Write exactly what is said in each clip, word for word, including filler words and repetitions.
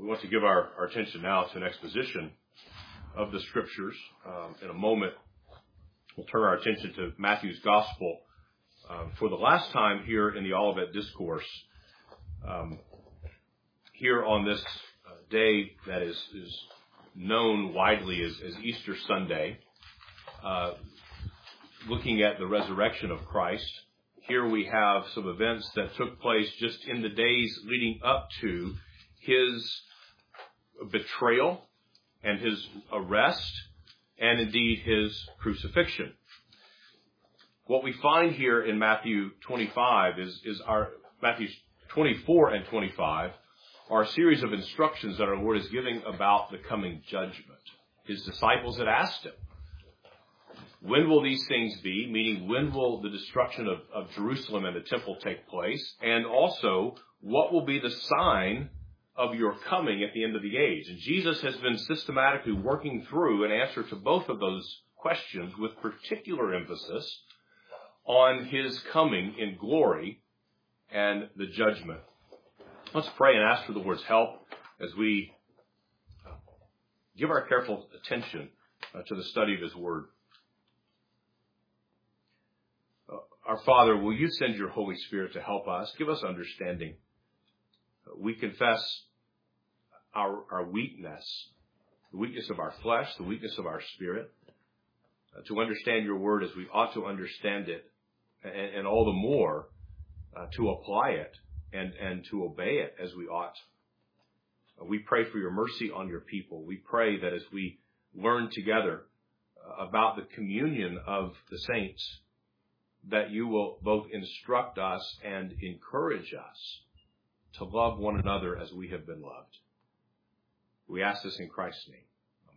We want to give our, our attention now to an exposition of the Scriptures. Um, in a moment, we'll turn our attention to Matthew's Gospel. Um, for the last time here in the Olivet Discourse, um, here on this uh, day that is, is known widely as, as Easter Sunday, uh, looking at the resurrection of Christ. Here we have some events that took place just in the days leading up to his betrayal and his arrest, and indeed his crucifixion. What we find here in Matthew twenty-five is, is our, Matthew twenty-four and twenty-five are a series of instructions that our Lord is giving about the coming judgment. His disciples had asked him, when will these things be? Meaning, when will the destruction of, of Jerusalem and the temple take place? And also, what will be the sign of your coming at the end of the age? And Jesus has been systematically working through an answer to both of those questions with particular emphasis on his coming in glory and the judgment. Let's pray and ask for the Lord's help as we give our careful attention uh, to the study of his word. Uh, our Father, will you send your Holy Spirit to help us? Give us understanding. We confess our, our weakness, the weakness of our flesh, the weakness of our spirit, uh, to understand your word as we ought to understand it, and, and all the more uh, to apply it and, and to obey it as we ought. Uh, we pray for your mercy on your people. We pray that as we learn together uh, about the communion of the saints, that you will both instruct us and encourage us to love one another as we have been loved. We ask this in Christ's name.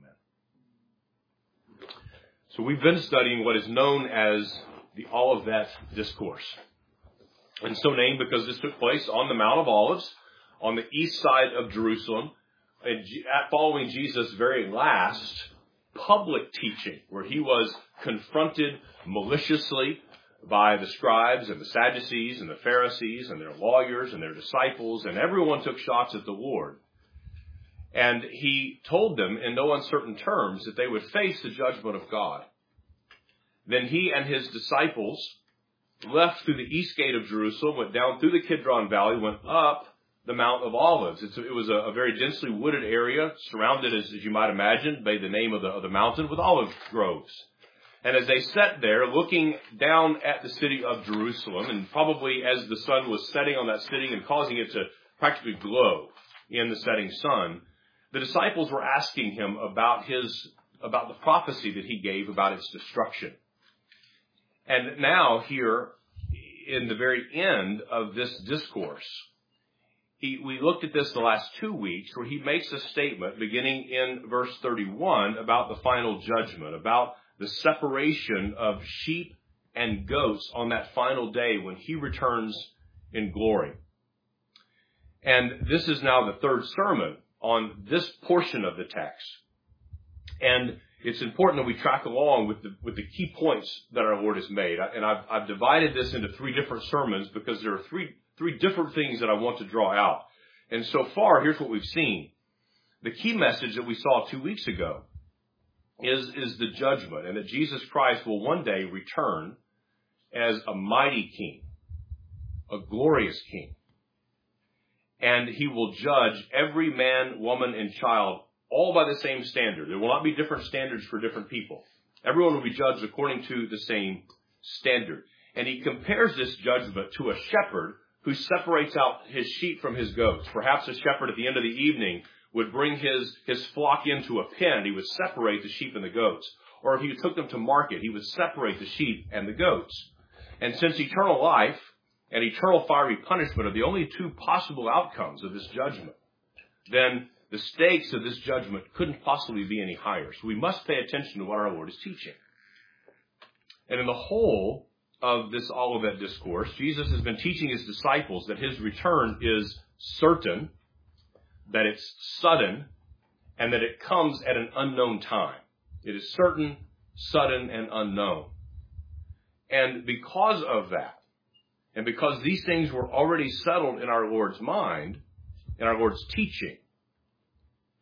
Amen. So we've been studying what is known as the Olivet Discourse. And so named because this took place on the Mount of Olives, on the east side of Jerusalem, and following Jesus' very last public teaching, where he was confronted maliciously by the scribes and the Sadducees and the Pharisees and their lawyers and their disciples, and everyone took shots at the Lord. And he told them in no uncertain terms that they would face the judgment of God. Then he and his disciples left through the east gate of Jerusalem, went down through the Kidron Valley, went up the Mount of Olives. It's, it was a, a very densely wooded area, surrounded, as, as you might imagine, by the name of the, of the mountain, with olive groves. And as they sat there looking down at the city of Jerusalem, and probably as the sun was setting on that city and causing it to practically glow in the setting sun, the disciples were asking him about his, about the prophecy that he gave about its destruction. And now here, in the very end of this discourse, he, we looked at this the last two weeks, where he makes a statement beginning in verse thirty-one about the final judgment, about the separation of sheep and goats on that final day when he returns in glory. And this is now the third sermon on this portion of the text. And it's important that we track along with the, with the key points that our Lord has made. And I've, I've divided this into three different sermons because there are three, three different things that I want to draw out. And so far, here's what we've seen. The key message that we saw two weeks ago is, is the judgment, and that Jesus Christ will one day return as a mighty king, a glorious king. And he will judge every man, woman, and child all by the same standard. There will not be different standards for different people. Everyone will be judged according to the same standard. And he compares this judgment to a shepherd who separates out his sheep from his goats. Perhaps a shepherd at the end of the evening would bring his, his flock into a pen. He would separate the sheep and the goats. Or if he took them to market, he would separate the sheep and the goats. And since eternal life and eternal fiery punishment are the only two possible outcomes of this judgment, then the stakes of this judgment couldn't possibly be any higher. So we must pay attention to what our Lord is teaching. And in the whole of this Olivet Discourse, Jesus has been teaching his disciples that his return is certain, that it's sudden, and that it comes at an unknown time. It is certain, sudden, and unknown. And because of that, and because these things were already settled in our Lord's mind, in our Lord's teaching,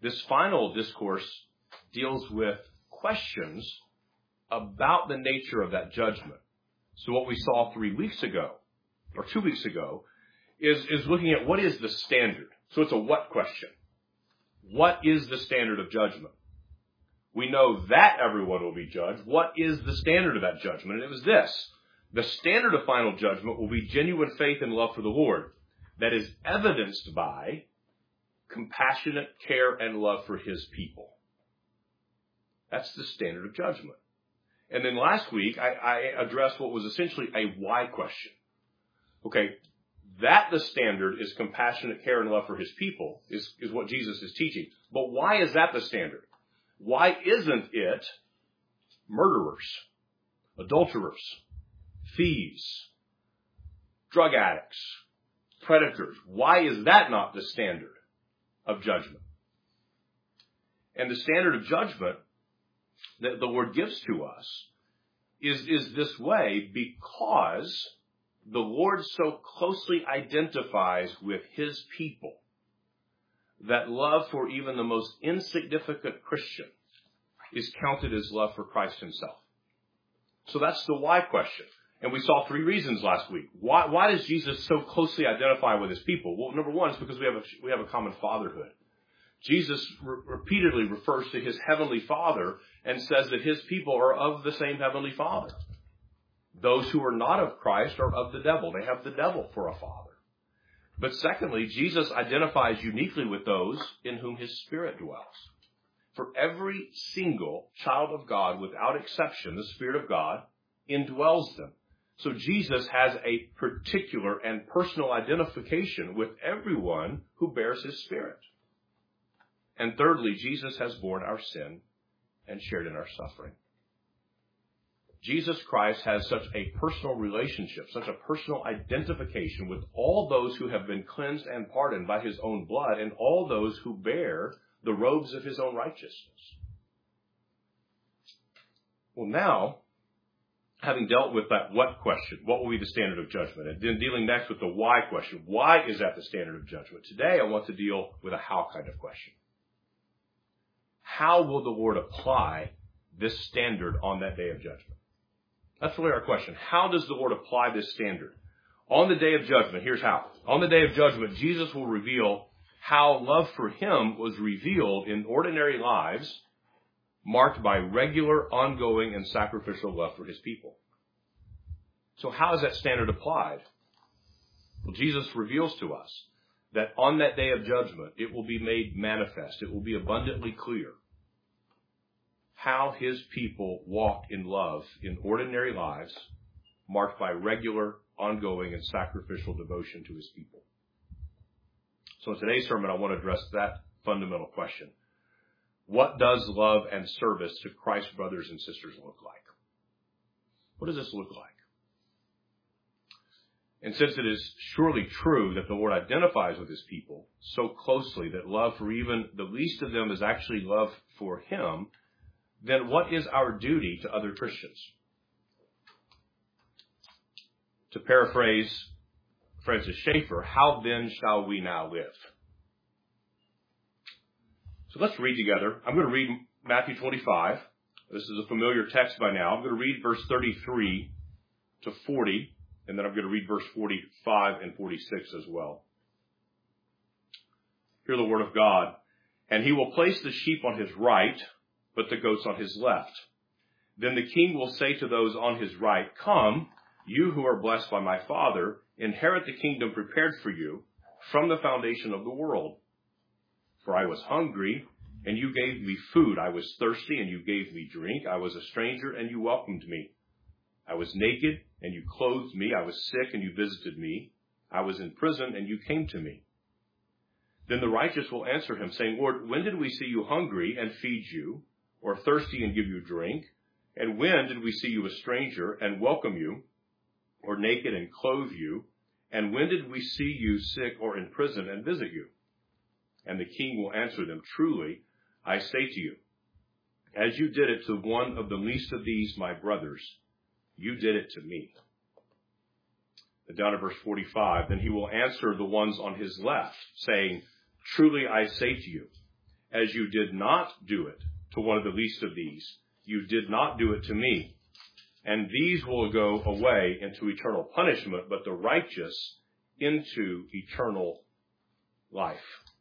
this final discourse deals with questions about the nature of that judgment. So what we saw three weeks ago, or two weeks ago, is, is looking at what is the standard. So it's a what question. What is the standard of judgment? We know that everyone will be judged. What is the standard of that judgment? And it was this. The standard of final judgment will be genuine faith and love for the Lord that is evidenced by compassionate care and love for his people. That's the standard of judgment. And then last week, I, I addressed what was essentially a why question. Okay, that the standard is compassionate care and love for his people is, is what Jesus is teaching. But why is that the standard? Why isn't it murderers, adulterers, thieves, drug addicts, predators? Why is that not the standard of judgment? And the standard of judgment that the Lord gives to us is, is this way because the Lord so closely identifies with his people that love for even the most insignificant Christian is counted as love for Christ himself. So that's the why question. And we saw three reasons last week. Why, why does Jesus so closely identify with his people? Well, number one is because we have a, we have a common fatherhood. Jesus re- repeatedly refers to his heavenly Father and says that his people are of the same heavenly Father. Those who are not of Christ are of the devil. They have the devil for a father. But secondly, Jesus identifies uniquely with those in whom his Spirit dwells. For every single child of God, without exception, the Spirit of God indwells them. So Jesus has a particular and personal identification with everyone who bears his Spirit. And thirdly, Jesus has borne our sin and shared in our suffering. Jesus Christ has such a personal relationship, such a personal identification with all those who have been cleansed and pardoned by his own blood and all those who bear the robes of his own righteousness. Well, now, having dealt with that what question, what will be the standard of judgment? And then dealing next with the why question. Why is that the standard of judgment? Today, I want to deal with a how kind of question. How will the Lord apply this standard on that day of judgment? That's really our question. How does the Lord apply this standard? On the day of judgment, here's how. On the day of judgment, Jesus will reveal how love for him was revealed in ordinary lives marked by regular, ongoing, and sacrificial love for his people. So how is that standard applied? Well, Jesus reveals to us that on that day of judgment, it will be made manifest. It will be abundantly clear how his people walk in love in ordinary lives marked by regular, ongoing, and sacrificial devotion to his people. So in today's sermon, I want to address that fundamental question. What does love and service to Christ's brothers and sisters look like? What does this look like? And since it is surely true that the Lord identifies with his people so closely that love for even the least of them is actually love for him, then what is our duty to other Christians? To paraphrase Francis Schaeffer, how then shall we now live? So let's read together. I'm going to read Matthew twenty-five. This is a familiar text by now. I'm going to read verse thirty-three to forty, and then I'm going to read verse forty-five and forty-six as well. Hear the word of God. And he will place the sheep on his right, but the goats on his left. Then the king will say to those on his right, come, you who are blessed by my Father, inherit the kingdom prepared for you from the foundation of the world. For I was hungry, and you gave me food. I was thirsty, and you gave me drink. I was a stranger, and you welcomed me. I was naked, and you clothed me. I was sick, and you visited me. I was in prison, and you came to me. Then the righteous will answer him, saying, Lord, when did we see you hungry and feed you, or thirsty and give you drink? And when did we see you a stranger and welcome you, or naked and clothe you? And when did we see you sick or in prison and visit you? And the king will answer them, truly, I say to you, as you did it to one of the least of these, my brothers, you did it to me. And down to verse forty-five, then he will answer the ones on his left, saying, truly I say to you, as you did not do it to one of the least of these, you did not do it to me. And these will go away into eternal punishment, but the righteous into eternal life.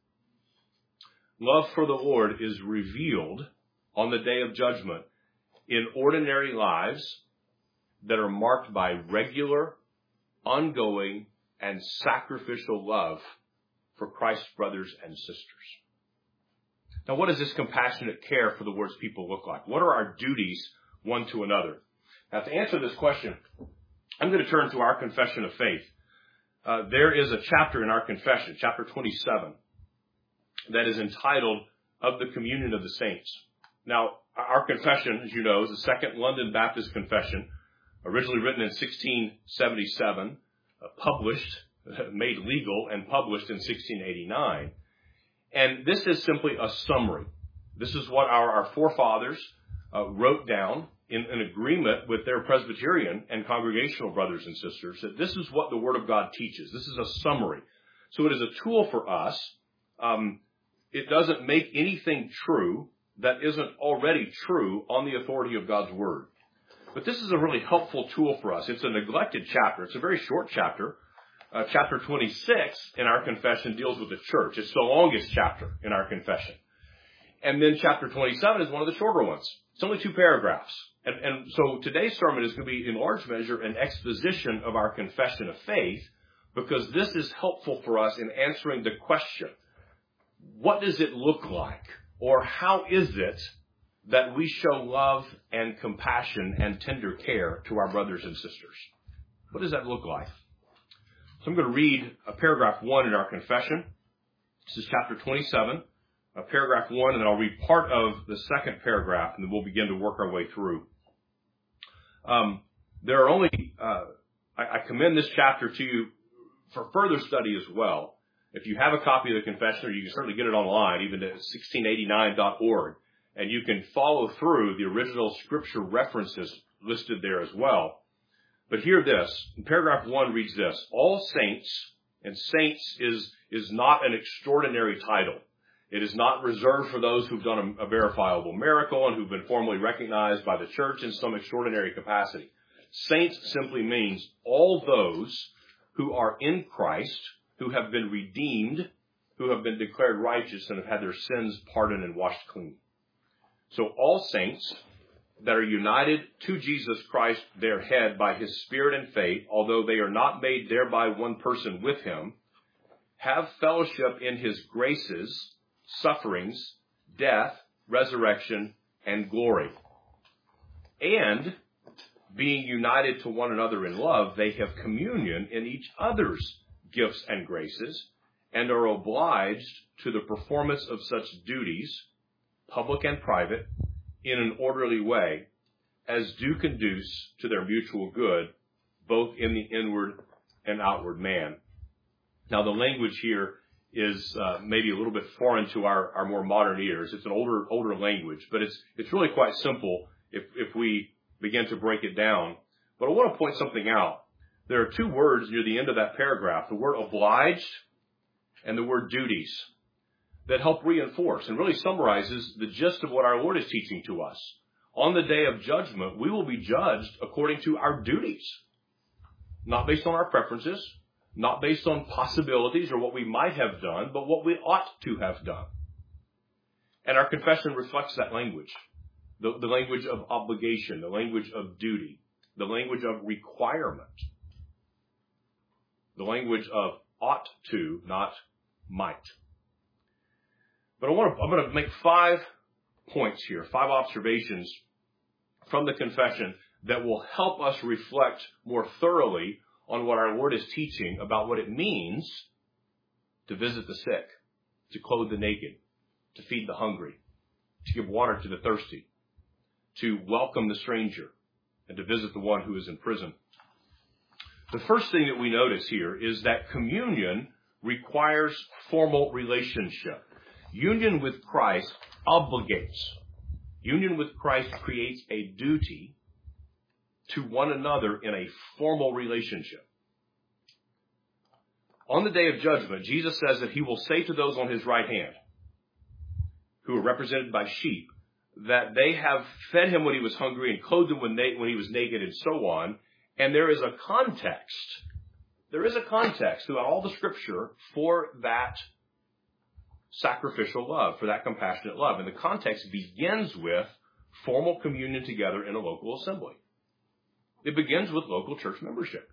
Love for the Lord is revealed on the day of judgment in ordinary lives that are marked by regular, ongoing, and sacrificial love for Christ's brothers and sisters. Now, what does this compassionate care for the Lord's people look like? What are our duties one to another? Now, to answer this question, I'm going to turn to our confession of faith. Uh, there is a chapter in our confession, chapter twenty-seven, that is entitled Of the Communion of the Saints. Now, our confession, as you know, is the Second London Baptist Confession, originally written in sixteen seventy-seven, uh, published, made legal, and published in sixteen eighty-nine. And this is simply a summary. This is what our, our forefathers uh, wrote down in, in agreement with their Presbyterian and Congregational brothers and sisters, that this is what the Word of God teaches. This is a summary. So it is a tool for us. Um, it doesn't make anything true that isn't already true on the authority of God's Word. But this is a really helpful tool for us. It's a neglected chapter. It's a very short chapter. Uh, chapter twenty-six in our confession deals with the church. It's the longest chapter in our confession. And then chapter twenty-seven is one of the shorter ones. It's only two paragraphs. And, and so today's sermon is going to be in large measure an exposition of our confession of faith, because this is helpful for us in answering the question, what does it look like? Or how is it that we show love and compassion and tender care to our brothers and sisters? What does that look like? So I'm going to read a paragraph one in our confession. This is chapter twenty-seven, uh, paragraph one, and then I'll read part of the second paragraph, and then we'll begin to work our way through. Um, there are only, uh, I, I commend this chapter to you for further study as well. If you have a copy of the confession, or you can certainly get it online, even at sixteen eighty-nine dot org, and you can follow through the original scripture references listed there as well. But hear this. Paragraph one reads this. All saints, and saints is, is not an extraordinary title. It is not reserved for those who've done a, a verifiable miracle and who've been formally recognized by the church in some extraordinary capacity. Saints simply means all those who are in Christ, who have been redeemed, who have been declared righteous, and have had their sins pardoned and washed clean. So all saints that are united to Jesus Christ, their head, by his Spirit and faith, although they are not made thereby one person with him, have fellowship in his graces, sufferings, death, resurrection, and glory. And, being united to one another in love, they have communion in each other's gifts and graces, and are obliged to the performance of such duties, public and private, in an orderly way, as do conduce to their mutual good, both in the inward and outward man. Now, the language here is uh, maybe a little bit foreign to our, our more modern ears. It's an older older language, but it's it's really quite simple if, if we begin to break it down. But I want to point something out. There are two words near the end of that paragraph, the word obliged and the word duties, that help reinforce and really summarizes the gist of what our Lord is teaching to us. On the day of judgment, we will be judged according to our duties, not based on our preferences, not based on possibilities or what we might have done, but what we ought to have done. And our confession reflects that language, the, the language of obligation, the language of duty, the language of requirement, the language of ought to, not might. But I want to, I'm going to make five points here, five observations from the confession that will help us reflect more thoroughly on what our Lord is teaching about what it means to visit the sick, to clothe the naked, to feed the hungry, to give water to the thirsty, to welcome the stranger, and to visit the one who is in prison. The first thing that we notice here is that communion requires formal relationship. Union with Christ obligates. Union with Christ creates a duty to one another in a formal relationship. On the day of judgment, Jesus says that he will say to those on his right hand, who are represented by sheep, that they have fed him when he was hungry and clothed him when, they, when he was naked and so on. And there is a context, there is a context throughout all the scripture for that sacrificial love, for that compassionate love. And the context begins with formal communion together in a local assembly. It begins with local church membership.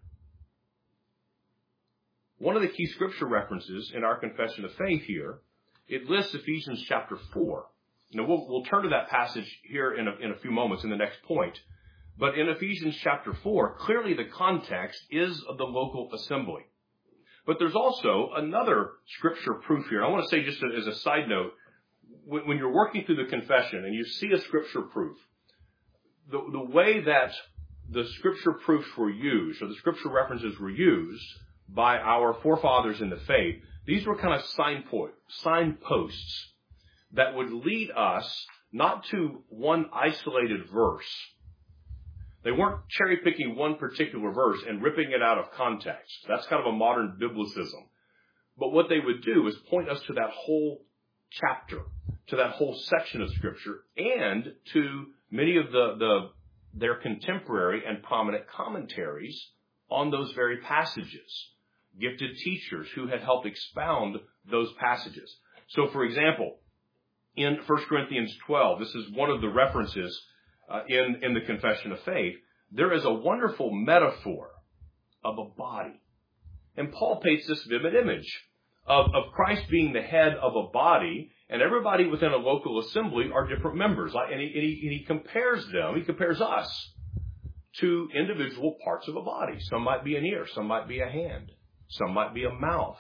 One of the key scripture references in our confession of faith here, it lists Ephesians chapter four. Now, we'll, we'll turn to that passage here in a, in a few moments in the next point. But in Ephesians chapter four, clearly the context is of the local assembly. But there's also another scripture proof here. I want to say just as a side note, when, when you're working through the confession and you see a scripture proof, the, the way that the scripture proofs were used, or the scripture references were used by our forefathers in the faith, these were kind of signposts, signposts that would lead us not to one isolated verse. They weren't cherry-picking one particular verse and ripping it out of context. That's kind of a modern biblicism. But what they would do is point us to that whole chapter, to that whole section of Scripture, and to many of the, the their contemporary and prominent commentaries on those very passages. Gifted teachers who had helped expound those passages. So, for example, in First Corinthians twelve, this is one of the references uh, in, in the Confession of Faith, there is a wonderful metaphor of a body. And Paul paints this vivid image of, of Christ being the head of a body, and everybody within a local assembly are different members. And he, and he, and he compares them, he compares us to individual parts of a body. Some might be an ear, some might be a hand, some might be a mouth.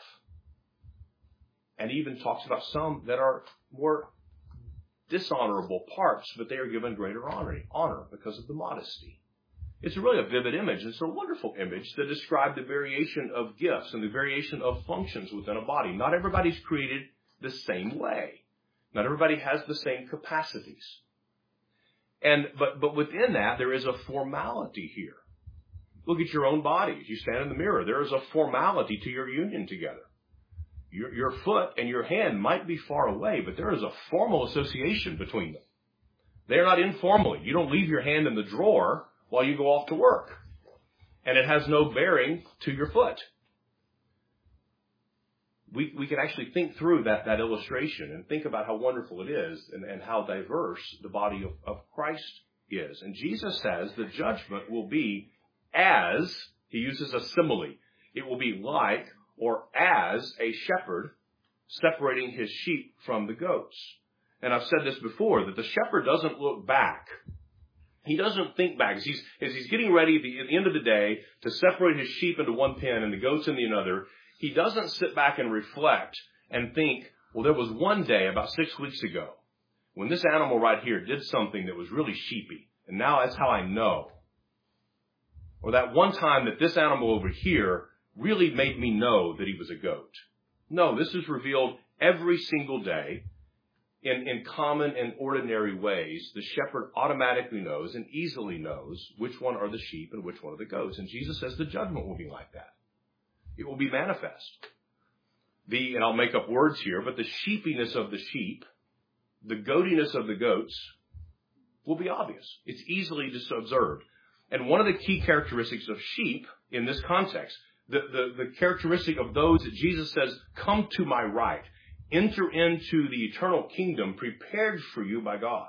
And he even talks about some that are more dishonorable parts, but they are given greater honor, honor because of the modesty. It's really a vivid image. It's a wonderful image that describes the variation of gifts and the variation of functions within a body. Not everybody's created the same way. Not everybody has the same capacities. And but but within that, there is a formality here. Look at your own body. As you stand in the mirror, there is a formality to your union together. Your, your foot and your hand might be far away, but there is a formal association between them. They are not informally. You don't leave your hand in the drawer while you go off to work. And it has no bearing to your foot. We we can actually think through that, that illustration and think about how wonderful it is and, and how diverse the body of, of Christ is. And Jesus says the judgment will be as, he uses a simile, it will be like or as a shepherd separating his sheep from the goats. And I've said this before, that the shepherd doesn't look back. He doesn't think back. As he's, as he's getting ready at the, at the end of the day to separate his sheep into one pen and the goats in the another, he doesn't sit back and reflect and think, well, there was one day about six weeks ago when this animal right here did something that was really sheepy, and now that's how I know. Or that one time that this animal over here really made me know that he was a goat. No, this is revealed every single day in, in common and ordinary ways. The shepherd automatically knows and easily knows which one are the sheep and which one are the goats. And Jesus says the judgment will be like that. It will be manifest. The, and I'll make up words here, but the sheepiness of the sheep, the goatiness of the goats will be obvious. It's easily just observed. And one of the key characteristics of sheep in this context, the, the, the characteristic of those that Jesus says, come to my right, enter into the eternal kingdom prepared for you by God.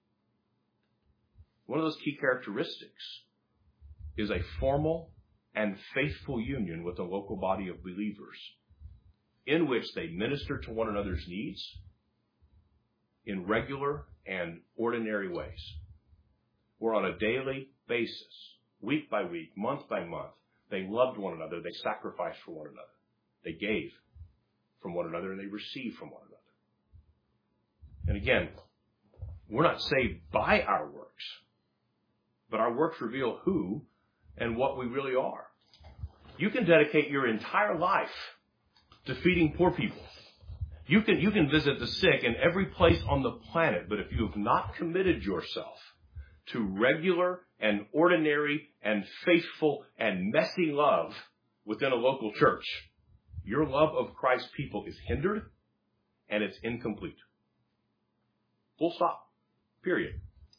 One of those key characteristics is a formal and faithful union with a local body of believers in which they minister to one another's needs in regular and ordinary ways. Or on a daily basis, week by week, month by month, they loved one another, they sacrificed for one another, they gave from one another, and they received from one another. And again, we're not saved by our works, but our works reveal who and what we really are. You can dedicate your entire life to feeding poor people. You can, you can visit the sick in every place on the planet, but if you have not committed yourself to regular and ordinary and faithful and messy love within a local church, your love of Christ's people is hindered and it's incomplete. Full stop. Period.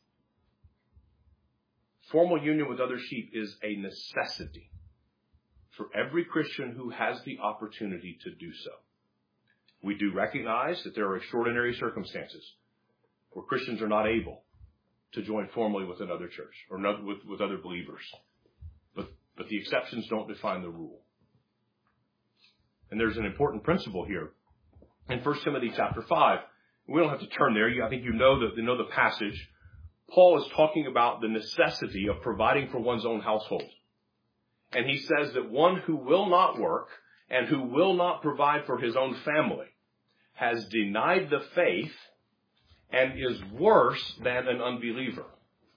Formal union with other sheep is a necessity for every Christian who has the opportunity to do so. We do recognize that there are extraordinary circumstances where Christians are not able to join formally with another church or not with, with other believers. But, but the exceptions don't define the rule. And there's an important principle here. In First Timothy chapter five, we don't have to turn there. I think you know the, you know the passage. Paul is talking about the necessity of providing for one's own household. And he says that one who will not work and who will not provide for his own family has denied the faith and is worse than an unbeliever.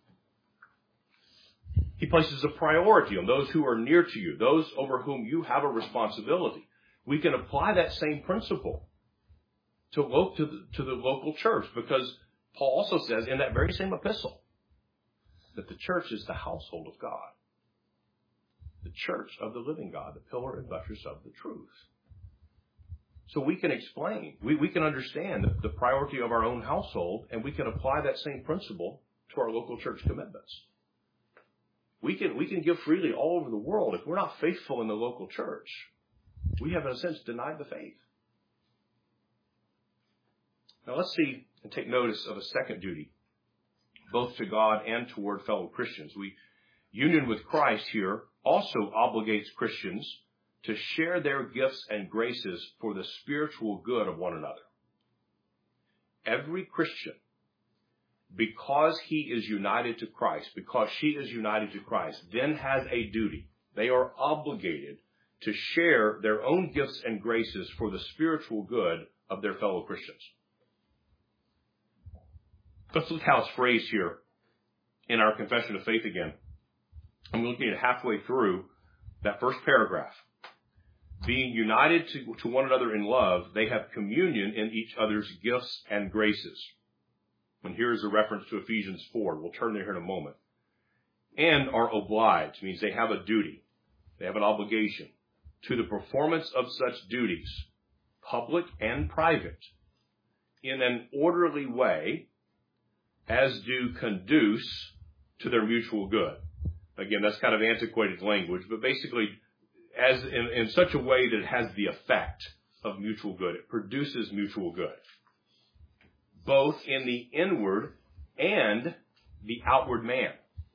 He places a priority on those who are near to you, those over whom you have a responsibility. We can apply that same principle to, lo- to, the, to the local church, because Paul also says in that very same epistle that the church is the household of God, the church of the living God, the pillar and buttress of the truth. So we can explain, we, we can understand the, the priority of our own household, and we can apply that same principle to our local church commitments. We can, we can give freely all over the world. If we're not faithful in the local church, we have, in a sense, denied the faith. Now let's see and take notice of a second duty, both to God and toward fellow Christians. We, union with Christ here also obligates Christians to share their gifts and graces for the spiritual good of one another. Every Christian, because he is united to Christ, because she is united to Christ, then has a duty. They are obligated to share their own gifts and graces for the spiritual good of their fellow Christians. Let's look how it's phrased here in our confession of faith again. I'm looking at halfway through that first paragraph. Being united to, to one another in love, they have communion in each other's gifts and graces. And here's a reference to Ephesians four. We'll turn there here in a moment. And are obliged, means they have a duty. They have an obligation to the performance of such duties, public and private, in an orderly way, as do conduce to their mutual good. Again, that's kind of antiquated language, but basically as in, in such a way that it has the effect of mutual good. It produces mutual good, both in the inward and the outward man.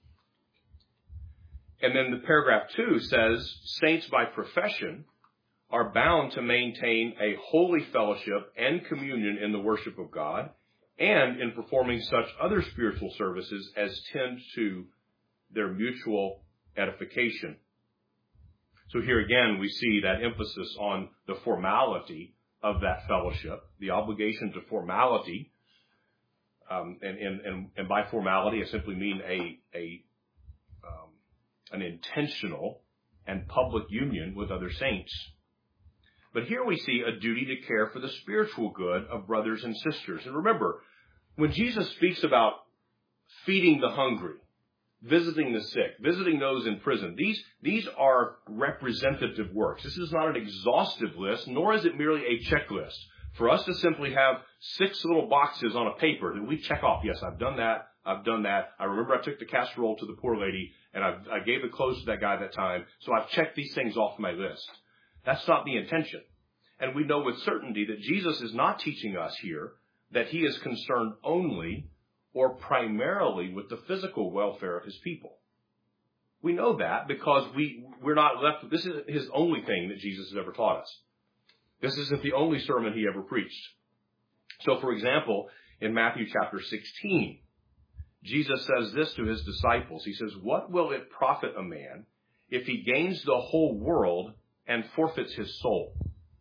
And then the paragraph two says, saints by profession are bound to maintain a holy fellowship and communion in the worship of God and in performing such other spiritual services as tend to their mutual edification. So here again, we see that emphasis on the formality of that fellowship, the obligation to formality. Um, and, and, and, and by formality, I simply mean a, a, um, an intentional and public union with other saints. But here we see a duty to care for the spiritual good of brothers and sisters. And remember, when Jesus speaks about feeding the hungry, visiting the sick, visiting those in prison, these, these are representative works. This is not an exhaustive list, nor is it merely a checklist for us to simply have six little boxes on a paper that we check off. Yes, I've done that. I've done that. I remember I took the casserole to the poor lady, and I, I gave the clothes to that guy that time, so I've checked these things off my list. That's not the intention. And we know with certainty that Jesus is not teaching us here that he is concerned only or primarily with the physical welfare of his people. We know that because we, we're not left, this isn't his only thing that Jesus has ever taught us. This isn't the only sermon he ever preached. So, for example, in Matthew chapter sixteen, Jesus says this to his disciples. He says, what will it profit a man if he gains the whole world and forfeits his soul?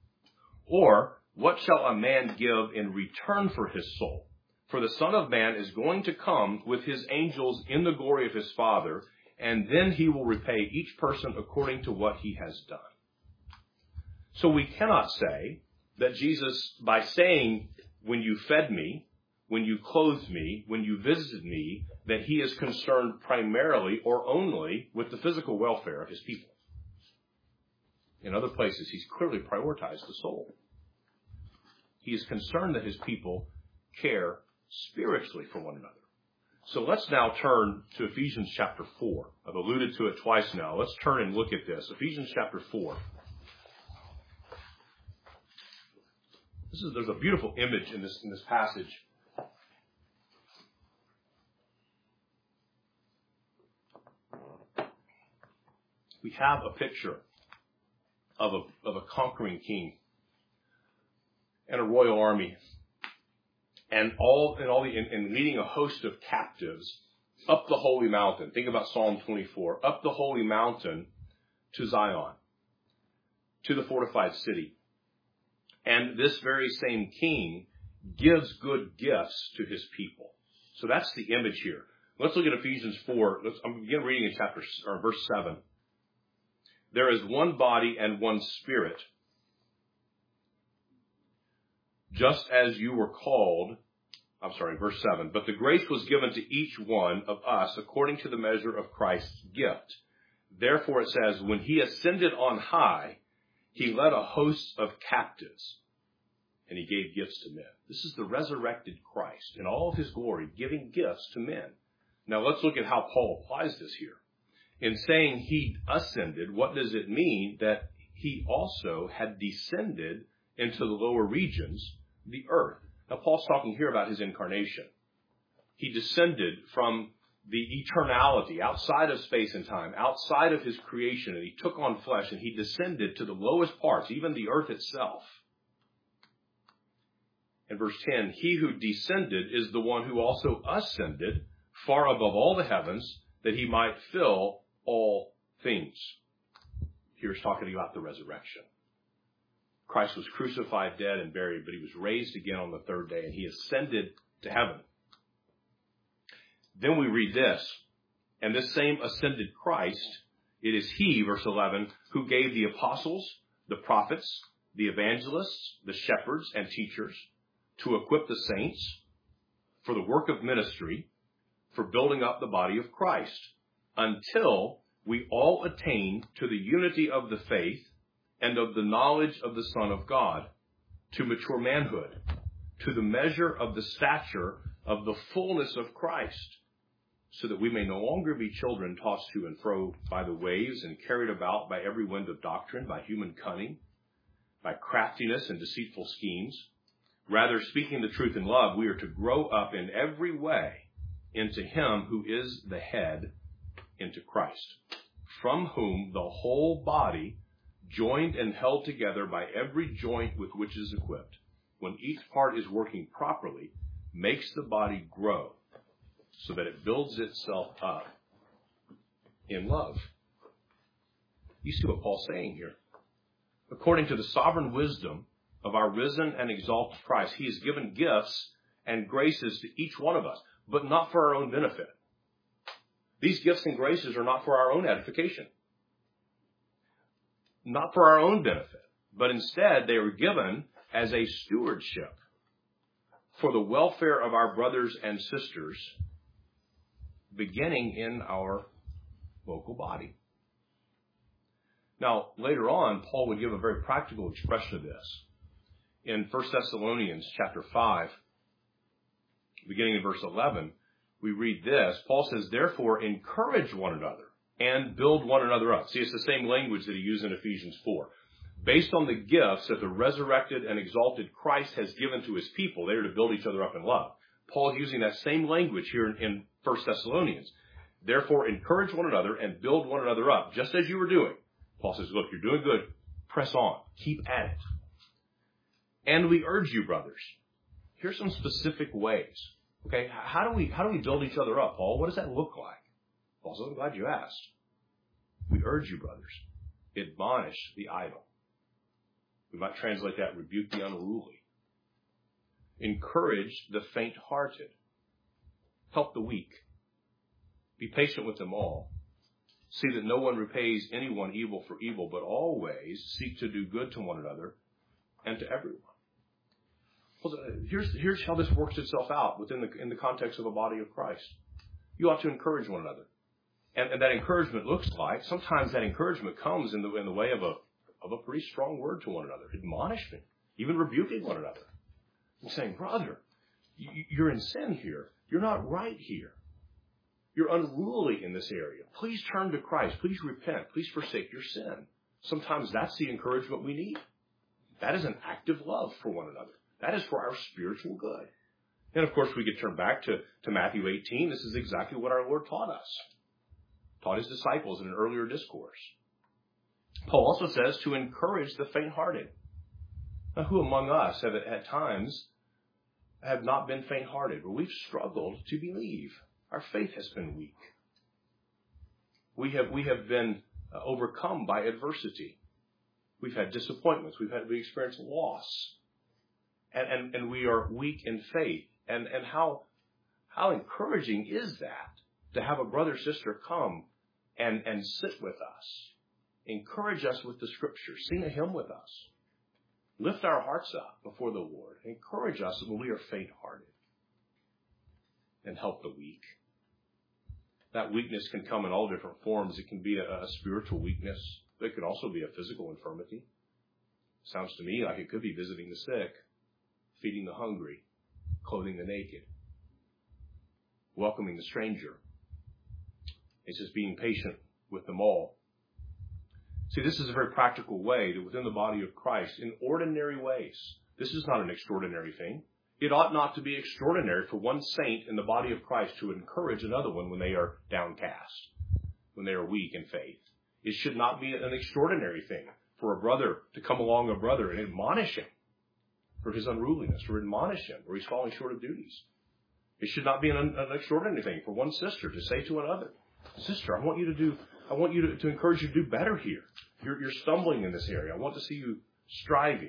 Or what shall a man give in return for his soul? For the Son of Man is going to come with his angels in the glory of his Father, and then he will repay each person according to what he has done. So we cannot say that Jesus, by saying, when you fed me, when you clothed me, when you visited me, that he is concerned primarily or only with the physical welfare of his people. In other places, he's clearly prioritized the soul. He is concerned that his people care spiritually for one another. So let's now turn to Ephesians chapter four. I've alluded to it twice now. Let's turn and look at this. Ephesians chapter four. This is, there's a beautiful image in this, in this passage. We have a picture of a, of a conquering king and a royal army, and all and all the and, and leading a host of captives up the holy mountain. Think about Psalm twenty-four. Up the holy mountain to Zion, to the fortified city. And this very same king gives good gifts to his people. So that's the image here. Let's look at Ephesians four. Let's, I'm begin reading in chapter or verse seven. There is one body and one spirit, just as you were called. I'm sorry, verse seven. But the grace was given to each one of us according to the measure of Christ's gift. Therefore it says, when he ascended on high, he led a host of captives, and he gave gifts to men. This is the resurrected Christ in all of his glory, giving gifts to men. Now let's look at how Paul applies this here. In saying he ascended, what does it mean? That he also had descended into the lower regions, the earth. Now Paul's talking here about his incarnation. He descended from the eternality, outside of space and time, outside of his creation, and he took on flesh, and he descended to the lowest parts, even the earth itself. In verse ten, he who descended is the one who also ascended far above all the heavens, that he might fill all things. Here's talking about the resurrection. Christ was crucified, dead, and buried, but he was raised again on the third day, and he ascended to heaven. Then we read this, and this same ascended Christ, it is he, verse eleven, who gave the apostles, the prophets, the evangelists, the shepherds, and teachers to equip the saints for the work of ministry, for building up the body of Christ, until we all attain to the unity of the faith and of the knowledge of the Son of God, to mature manhood, to the measure of the stature of the fullness of Christ, so that we may no longer be children tossed to and fro by the waves and carried about by every wind of doctrine, by human cunning, by craftiness and deceitful schemes. Rather, speaking the truth in love, we are to grow up in every way into him who is the head, into Christ, from whom the whole body, joined and held together by every joint with which it is equipped, when each part is working properly, makes the body grow, so that it builds itself up in love. You see what Paul's saying here. According to the sovereign wisdom of our risen and exalted Christ, he has given gifts and graces to each one of us, but not for our own benefit. These gifts and graces are not for our own edification, not for our own benefit, but instead they are given as a stewardship for the welfare of our brothers and sisters, beginning in our local body. Now, later on, Paul would give a very practical expression of this. In First Thessalonians chapter five, beginning in verse eleven, we read this. Paul says, therefore, encourage one another and build one another up. See, it's the same language that he used in Ephesians four. Based on the gifts that the resurrected and exalted Christ has given to his people, they are to build each other up in love. Paul is using that same language here in First Thessalonians. Therefore, encourage one another and build one another up, just as you were doing. Paul says, look, you're doing good. Press on. Keep at it. And we urge you, brothers. Here's some specific ways. Okay, how do we how do we build each other up, Paul? What does that look like? Paul says, I'm glad you asked. We urge you, brothers, admonish the idle. We might translate that, rebuke the unruly. Encourage the faint-hearted. Help the weak. Be patient with them all. See that no one repays anyone evil for evil, but always seek to do good to one another and to everyone. Well, here's, here's how this works itself out within the, in the context of a body of Christ. You ought to encourage one another. And, and that encouragement looks like, sometimes that encouragement comes in the, in the way of a, of a pretty strong word to one another. Admonishment, even rebuking one another. And saying, brother, You're in sin here. You're not right here. You're unruly in this area. Please turn to Christ. Please repent. Please forsake your sin. Sometimes that's the encouragement we need. That is an active love for one another. That is for our spiritual good. And of course, we could turn back to, to Matthew eighteen. This is exactly what our Lord taught us. Taught his disciples in an earlier discourse. Paul also says to encourage the faint-hearted. Now, who among us have at times have not been faint-hearted, where we've struggled to believe? Our faith has been weak. We have we have been uh, overcome by adversity. We've had disappointments. We've had we experienced loss, and and, and we are weak in faith. And and how how encouraging is that to have a brother or sister come and and sit with us, encourage us with the Scriptures, sing a hymn with us, lift our hearts up before the Lord, encourage us when we are faint-hearted, and help the weak. That weakness can come in all different forms. It can be a, a spiritual weakness. It could also be a physical infirmity. Sounds to me like it could be visiting the sick, feeding the hungry, clothing the naked, welcoming the stranger. It's just being patient with them all. See, this is a very practical way that within the body of Christ, in ordinary ways, this is not an extraordinary thing. It ought not to be extraordinary for one saint in the body of Christ to encourage another one when they are downcast, when they are weak in faith. It should not be an extraordinary thing for a brother to come along a brother and admonish him for his unruliness, or admonish him where he's falling short of duties. It should not be an, an extraordinary thing for one sister to say to another, "Sister, I want you to do, I want you to, to encourage you to do better here. You're, you're stumbling in this area. I want to see you striving."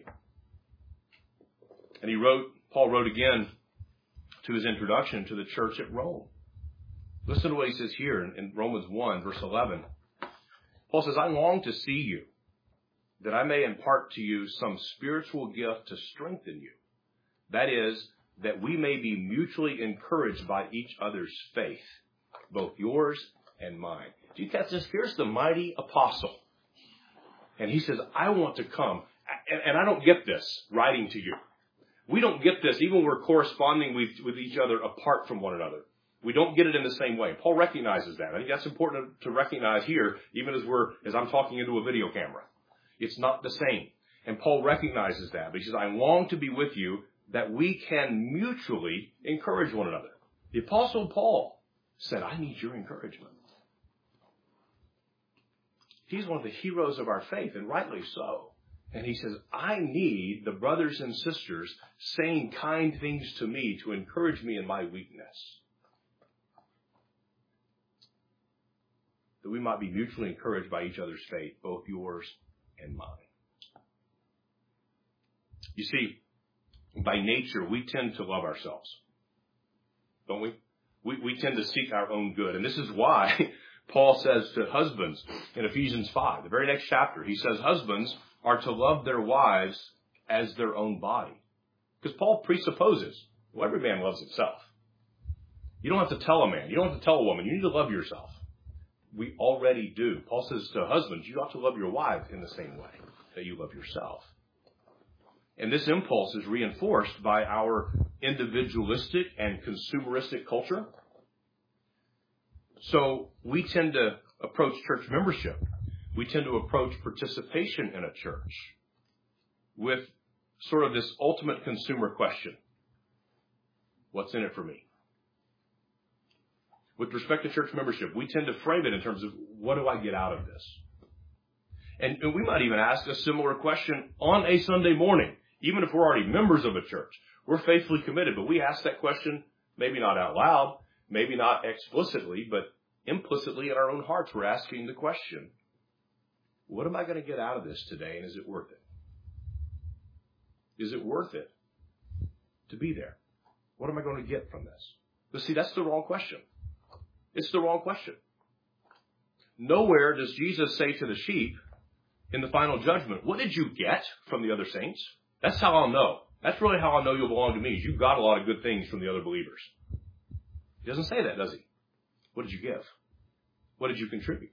And he wrote, Paul wrote again to his introduction to the church at Rome. Listen to what he says here in, in Romans one, verse eleven. Paul says, "I long to see you, that I may impart to you some spiritual gift to strengthen you. That is, that we may be mutually encouraged by each other's faith, both yours and mine." Do you catch this? Here's the mighty apostle. And he says, I want to come. And, and I don't get this writing to you. We don't get this even when we're corresponding with, with each other apart from one another. We don't get it in the same way. Paul recognizes that. I think that's important to, to recognize here, even as we're as I'm talking into a video camera. It's not the same. And Paul recognizes that. But he says, I long to be with you that we can mutually encourage one another. The Apostle Paul said, I need your encouragement. He's one of the heroes of our faith, and rightly so. And he says, I need the brothers and sisters saying kind things to me to encourage me in my weakness, that we might be mutually encouraged by each other's faith, both yours and mine. You see, by nature, we tend to love ourselves, don't we? We, we tend to seek our own good. And this is why Paul says to husbands in Ephesians five, the very next chapter, he says husbands are to love their wives as their own body. Because Paul presupposes, well, every man loves himself. You don't have to tell a man, you don't have to tell a woman, you need to love yourself. We already do. Paul says to husbands, you ought to love your wives in the same way that you love yourself. And this impulse is reinforced by our individualistic and consumeristic culture. So we tend to approach church membership. We tend to approach participation in a church with sort of this ultimate consumer question. What's in it for me? With respect to church membership, we tend to frame it in terms of, what do I get out of this? And, and we might even ask a similar question on a Sunday morning, even if we're already members of a church. We're faithfully committed, but we ask that question, maybe not out loud, maybe not explicitly, but implicitly in our own hearts, we're asking the question, what am I going to get out of this today, and is it worth it? Is it worth it to be there? What am I going to get from this? But see, that's the wrong question. It's the wrong question. Nowhere does Jesus say to the sheep in the final judgment, what did you get from the other saints? That's how I'll know. That's really how I'll know you'll belong to me, is you got a lot of good things from the other believers. He doesn't say that, does he? What did you give? What did you contribute?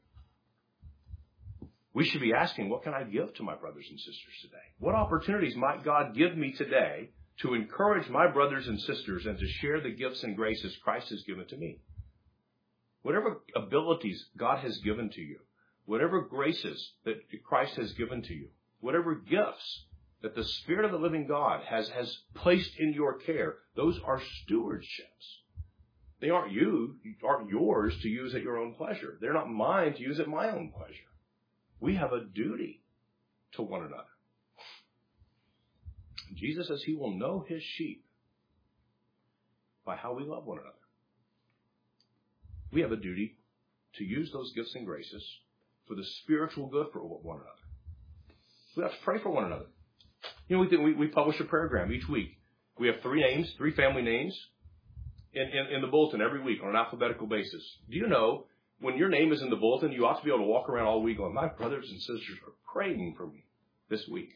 We should be asking, what can I give to my brothers and sisters today? What opportunities might God give me today to encourage my brothers and sisters and to share the gifts and graces Christ has given to me. Whatever abilities God has given to you, whatever graces that Christ has given to you, whatever gifts that the Spirit of the living God has, has placed in your care, those are stewardships. They aren't you, aren't yours to use at your own pleasure. They're not mine to use at my own pleasure. We have a duty to one another. Jesus says he will know his sheep by how we love one another. We have a duty to use those gifts and graces for the spiritual good for one another. We have to pray for one another. You know, we, think we, we publish a program each week. We have three names, three family names in, in, in the bulletin every week on an alphabetical basis. Do you know when your name is in the bulletin, you ought to be able to walk around all week going, my brothers and sisters are praying for me this week.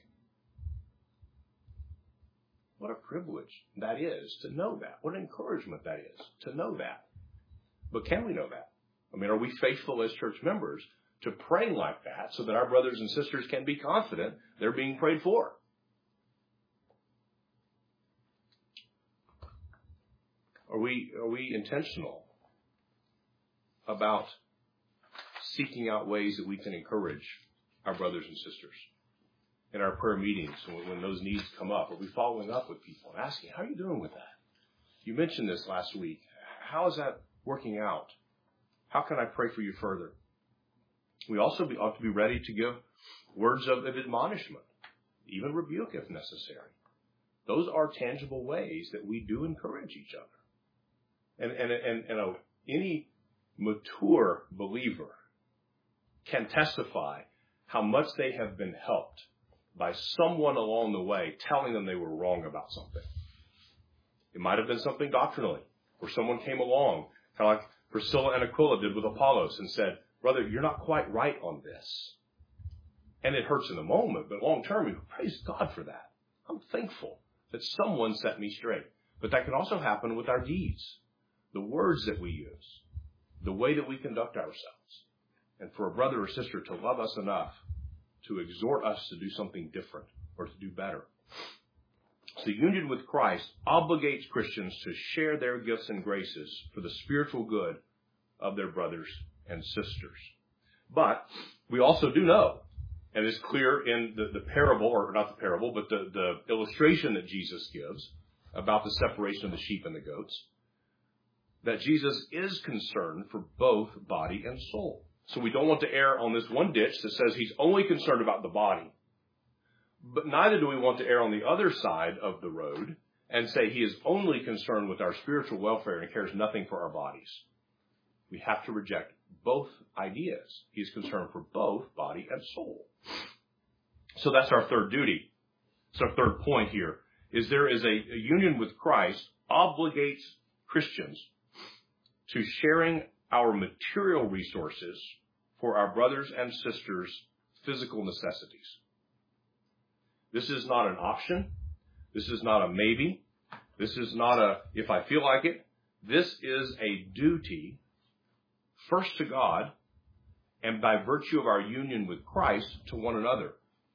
What a privilege that is to know that. What an encouragement that is to know that. But can we know that? I mean, are we faithful as church members to pray like that so that our brothers and sisters can be confident they're being prayed for? Are we, are we intentional about seeking out ways that we can encourage our brothers and sisters in our prayer meetings when, when those needs come up? Are we following up with people and asking, how are you doing with that? You mentioned this last week. How is that working out? How can I pray for you further? We also be, ought to be ready to give words of, of admonishment, even rebuke if necessary. Those are tangible ways that we do encourage each other. And, and, and, and uh, any mature believer can testify how much they have been helped by someone along the way telling them they were wrong about something. It might have been something doctrinally, where someone came along, kind of like Priscilla and Aquila did with Apollos, and said, brother, you're not quite right on this. And it hurts in the moment, but long term, we praise God for that. I'm thankful that someone set me straight. But that can also happen with our deeds, the words that we use, the way that we conduct ourselves. And for a brother or sister to love us enough to exhort us to do something different or to do better. So union with Christ obligates Christians to share their gifts and graces for the spiritual good of their brothers and sisters. But we also do know, and it's clear in the, the parable, or not the parable, but the, the illustration that Jesus gives about the separation of the sheep and the goats, that Jesus is concerned for both body and soul. So we don't want to err on this one ditch that says he's only concerned about the body. But neither do we want to err on the other side of the road and say he is only concerned with our spiritual welfare and cares nothing for our bodies. We have to reject both ideas. He is concerned for both body and soul. So that's our third duty. So our third point here is there is a, a union with Christ obligates Christians to sharing our material resources for our brothers and sisters' physical necessities. This is not an option. This is not a maybe. This is not a if I feel like it. This is a duty, first to God, and by virtue of our union with Christ, to one another.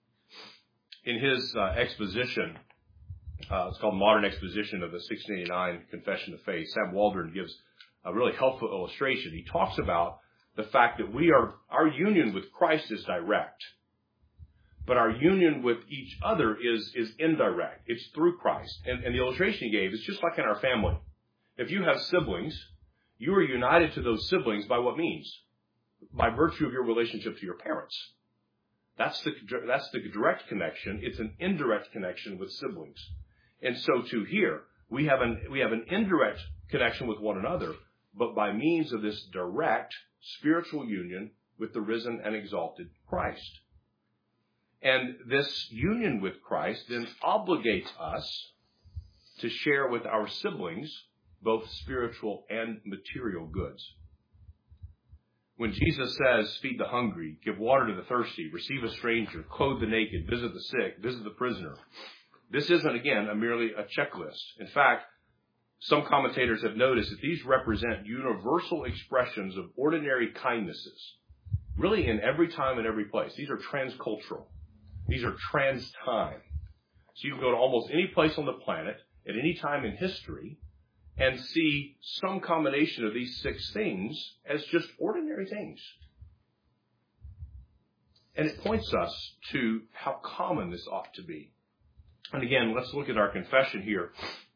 In his uh, exposition, uh, it's called Modern Exposition of the sixteen eighty-nine Confession of Faith, Sam Waldron gives a really helpful illustration. He talks about the fact that we are, our union with Christ is direct, but our union with each other is, is indirect. It's through Christ. And, and the illustration he gave is just like in our family. If you have siblings, you are united to those siblings by what means? By virtue of your relationship to your parents. That's the, that's the direct connection. It's an indirect connection with siblings. And so too here, we have an, we have an indirect connection with one another, but by means of this direct spiritual union with the risen and exalted Christ. And this union with Christ then obligates us to share with our siblings both spiritual and material goods. When Jesus says, feed the hungry, give water to the thirsty, receive a stranger, clothe the naked, visit the sick, visit the prisoner, this isn't, again, a merely a checklist. In fact, some commentators have noticed that these represent universal expressions of ordinary kindnesses, really in every time and every place. These are transcultural. These are trans-time. So you can go to almost any place on the planet at any time in history and see some combination of these six things as just ordinary things. And it points us to how common this ought to be. And again, let's look at our confession here.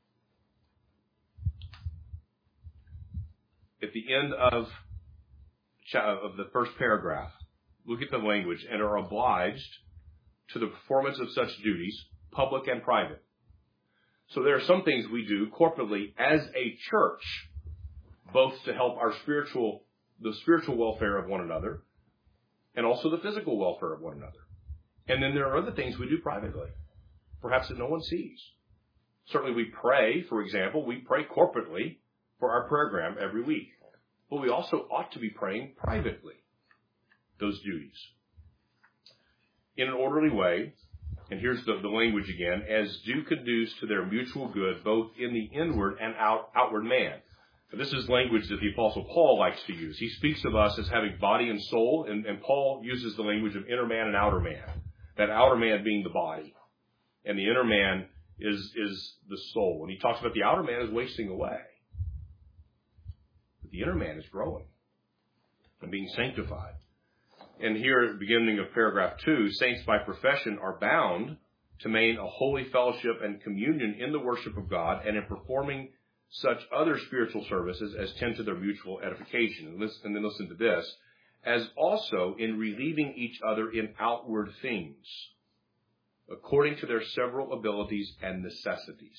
At the end of, of the first paragraph, look at the language, and are obliged to the performance of such duties, public and private. So there are some things we do corporately as a church, both to help our spiritual, the spiritual welfare of one another, and also the physical welfare of one another. And then there are other things we do privately, perhaps that no one sees. Certainly we pray, for example, we pray corporately for our program every week. But we also ought to be praying privately those duties in an orderly way. And here's the, the language again, as do conduce to their mutual good, both in the inward and out, outward man. Now, this is language that the Apostle Paul likes to use. He speaks of us as having body and soul, and, and Paul uses the language of inner man and outer man. That outer man being the body, and the inner man is, is the soul. And he talks about the outer man is wasting away. But the inner man is growing and being sanctified. And here at the beginning of paragraph two, saints by profession are bound to maintain a holy fellowship and communion in the worship of God and in performing such other spiritual services as tend to their mutual edification. And, listen, and then listen to this, as also in relieving each other in outward things, according to their several abilities and necessities.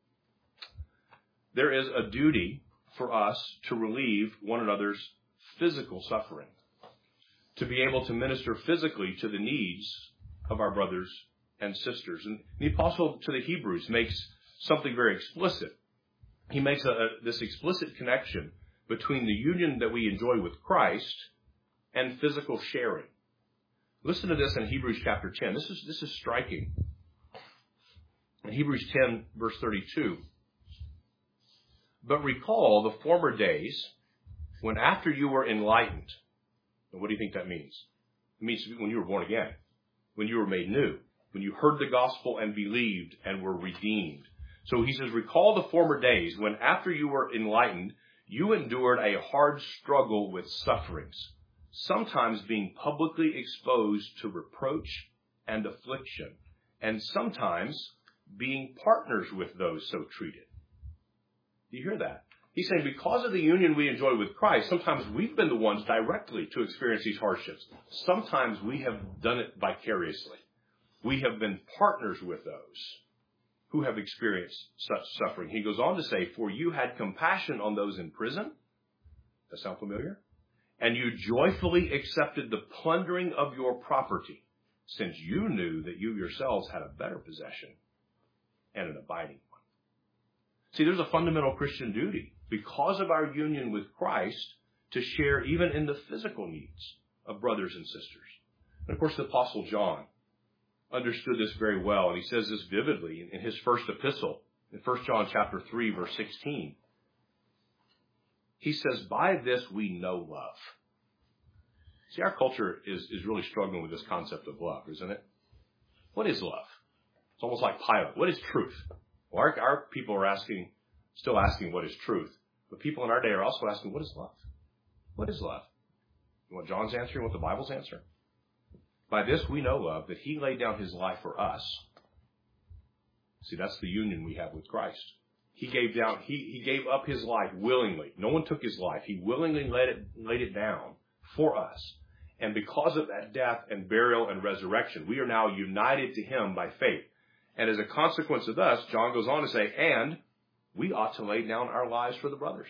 There is a duty for us to relieve one another's physical suffering, to be able to minister physically to the needs of our brothers and sisters. And the apostle to the Hebrews makes something very explicit. He makes a, a, this explicit connection between the union that we enjoy with Christ and physical sharing. Listen to this in Hebrews chapter ten. This is, this is striking. In Hebrews ten, verse thirty-two. But recall the former days when after you were enlightened. And what do you think that means? It means when you were born again, when you were made new, when you heard the gospel and believed and were redeemed. So he says, recall the former days when after you were enlightened, you endured a hard struggle with sufferings, sometimes being publicly exposed to reproach and affliction, and sometimes being partners with those so treated. Do you hear that? He's saying because of the union we enjoy with Christ, sometimes we've been the ones directly to experience these hardships. Sometimes we have done it vicariously. We have been partners with those who have experienced such suffering. He goes on to say, for you had compassion on those in prison. Does that sound familiar? And you joyfully accepted the plundering of your property, since you knew that you yourselves had a better possession and an abiding one. See, there's a fundamental Christian duty because of our union with Christ to share even in the physical needs of brothers and sisters. And of course, the Apostle John understood this very well, and he says this vividly in his first epistle, in First John chapter three, verse sixteen. He says, by this we know love. See, our culture is, is really struggling with this concept of love, isn't it? What is love? It's almost like Pilate. What is truth? Well, our, our people are asking, still asking what is truth. But people in our day are also asking, what is love? What is love? You want John's answer? You want the Bible's answer? By this we know love, that he laid down his life for us. See, that's the union we have with Christ. He gave down, he, he gave up his life willingly. No one took his life. He willingly laid it, laid it down for us. And because of that death and burial and resurrection, we are now united to him by faith. And as a consequence of this, John goes on to say, and we ought to lay down our lives for the brothers.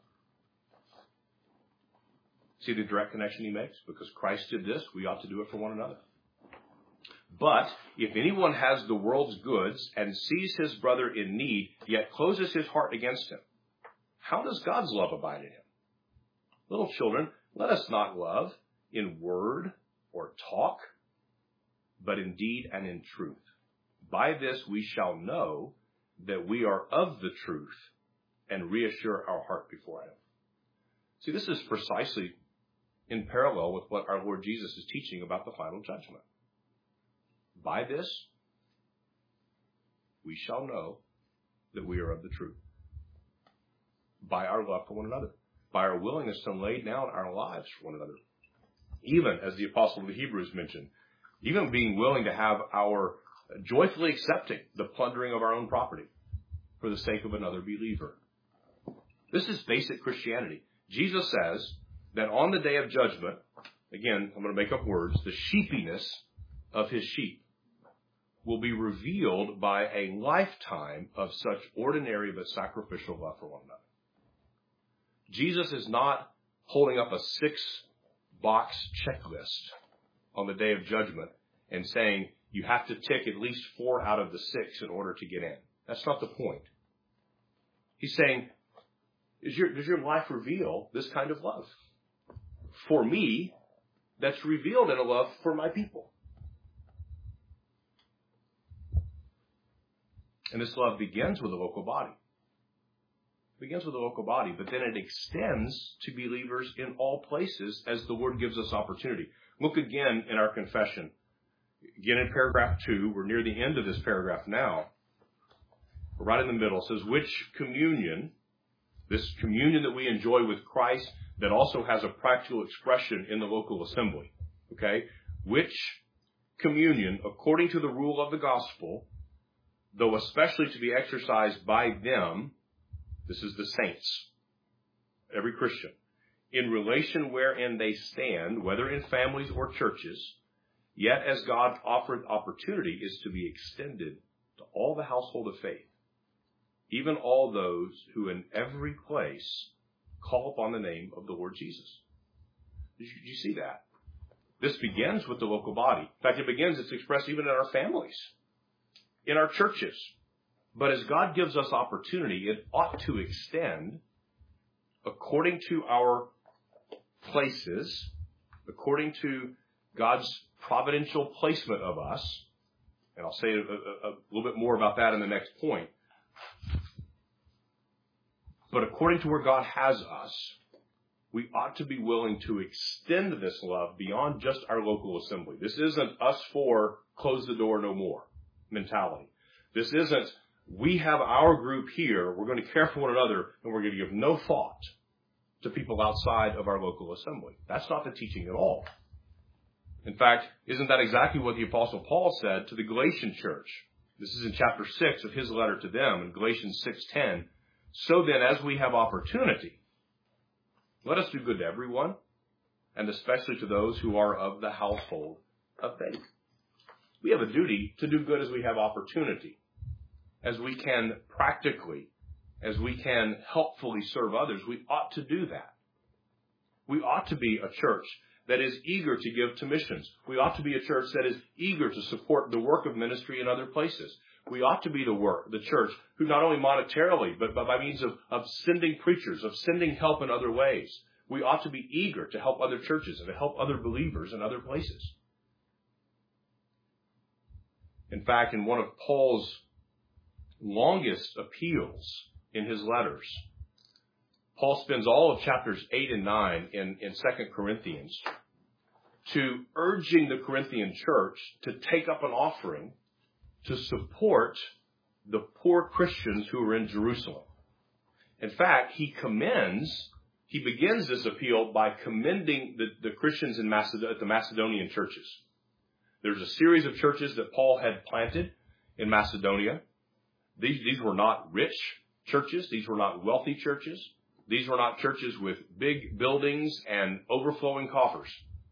See the direct connection he makes? Because Christ did this, we ought to do it for one another. But if anyone has the world's goods and sees his brother in need, yet closes his heart against him, how does God's love abide in him? Little children, let us not love in word or talk, but in deed and in truth. By this we shall know that we are of the truth and reassure our heart before him. See, this is precisely in parallel with what our Lord Jesus is teaching about the final judgment. By this, we shall know that we are of the truth. By our love for one another, by our willingness to lay down our lives for one another. Even, as the apostle of the Hebrews mentioned, even being willing to have our joyfully accepting the plundering of our own property for the sake of another believer. This is basic Christianity. Jesus says that on the day of judgment, again, I'm going to make up words, the sheepiness of his sheep will be revealed by a lifetime of such ordinary but sacrificial love for one another. Jesus is not holding up a six-box checklist on the day of judgment and saying you have to tick at least four out of the six in order to get in. That's not the point. He's saying, is your, does your life reveal this kind of love? For me, that's revealed in a love for my people. And this love begins with a local body. It begins with a local body, but then it extends to believers in all places as the Word gives us opportunity. Look again in our confession. Again in paragraph two, we're near the end of this paragraph now. Right in the middle, it says, which communion, this communion that we enjoy with Christ that also has a practical expression in the local assembly, okay? Which communion, according to the rule of the gospel, though especially to be exercised by them, this is the saints, every Christian, in relation wherein they stand, whether in families or churches, yet as God offered opportunity is to be extended to all the household of faith, even all those who in every place call upon the name of the Lord Jesus. Did you, did you see that? This begins with the local body. In fact, it begins, it's expressed even in our families, in our churches. But as God gives us opportunity, it ought to extend according to our places, according to God's providential placement of us. And I'll say a, a, a little bit more about that in the next point. But according to where God has us, we ought to be willing to extend this love beyond just our local assembly. This isn't us for close the door no more mentality. This isn't we have our group here, we're going to care for one another, and we're going to give no thought to people outside of our local assembly. That's not the teaching at all. In fact, isn't that exactly what the Apostle Paul said to the Galatian church? This is in chapter six of his letter to them in Galatians six ten. So then, as we have opportunity, let us do good to everyone, and especially to those who are of the household of faith. We have a duty to do good as we have opportunity, as we can practically, as we can helpfully serve others. We ought to do that. We ought to be a church that is eager to give to missions. We ought to be a church that is eager to support the work of ministry in other places. We ought to be the work, the church, who not only monetarily, but by means of, of sending preachers, of sending help in other ways. We ought to be eager to help other churches and to help other believers in other places. In fact, in one of Paul's longest appeals in his letters, Paul spends all of chapters eight and nine in, in Second Corinthians to urging the Corinthian church to take up an offering to support the poor Christians who are in Jerusalem. In fact, he commends, he begins this appeal by commending the, the Christians in Macedon, the Macedonian churches. There's a series of churches that Paul had planted in Macedonia. These, these were not rich churches. These were not wealthy churches. These were not churches with big buildings and overflowing coffers.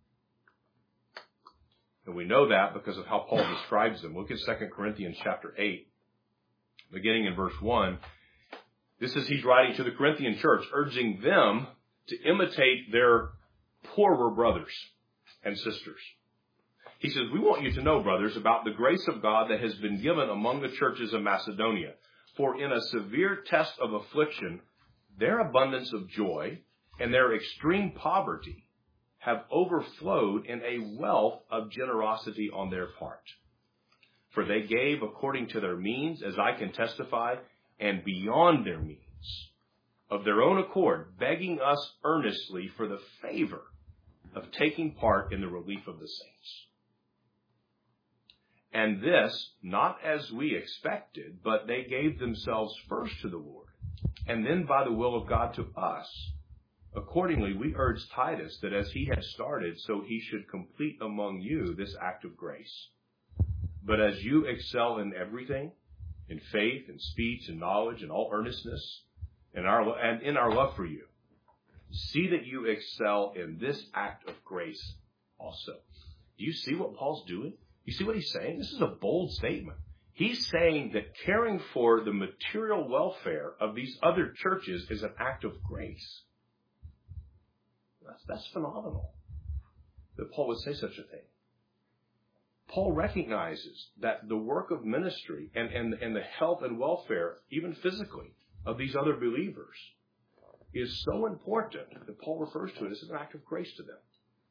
And we know that because of how Paul describes them. Look at Second Corinthians chapter eight, beginning in verse one. This is he's writing to the Corinthian church, urging them to imitate their poorer brothers and sisters. He says, we want you to know, brothers, about the grace of God that has been given among the churches of Macedonia. For in a severe test of affliction, their abundance of joy and their extreme poverty have overflowed in a wealth of generosity on their part. For they gave according to their means, as I can testify, and beyond their means, of their own accord, begging us earnestly for the favor of taking part in the relief of the saints. And this, not as we expected, but they gave themselves first to the Lord, and then by the will of God to us. Accordingly, we urge Titus that as he had started, so he should complete among you this act of grace. But as you excel in everything, in faith and speech and knowledge and all earnestness, and our and in our love for you, see that you excel in this act of grace also. Do you see what Paul's doing? You see what he's saying? This is a bold statement. He's saying that caring for the material welfare of these other churches is an act of grace. That's, that's phenomenal that Paul would say such a thing. Paul recognizes that the work of ministry and, and, and the health and welfare, even physically, of these other believers is so important that Paul refers to it as an act of grace to them.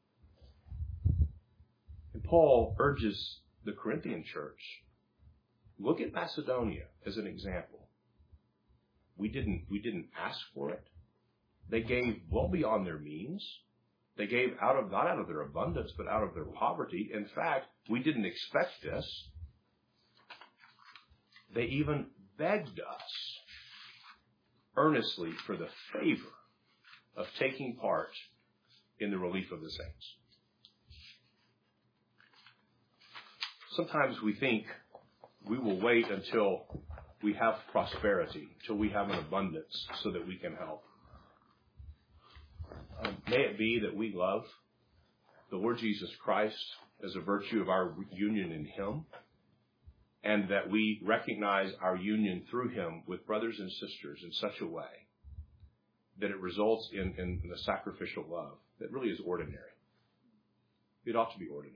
And Paul urges the Corinthian church, look at Macedonia as an example. We didn't, we didn't ask for it. They gave well beyond their means. They gave out of, not out of their abundance, but out of their poverty. In fact, we didn't expect this. They even begged us earnestly for the favor of taking part in the relief of the saints. Sometimes we think we will wait until we have prosperity, until we have an abundance so that we can help. Um, may it be that we love the Lord Jesus Christ as a virtue of our union in Him, and that we recognize our union through Him with brothers and sisters in such a way that it results in, in, in a sacrificial love that really is ordinary. It ought to be ordinary.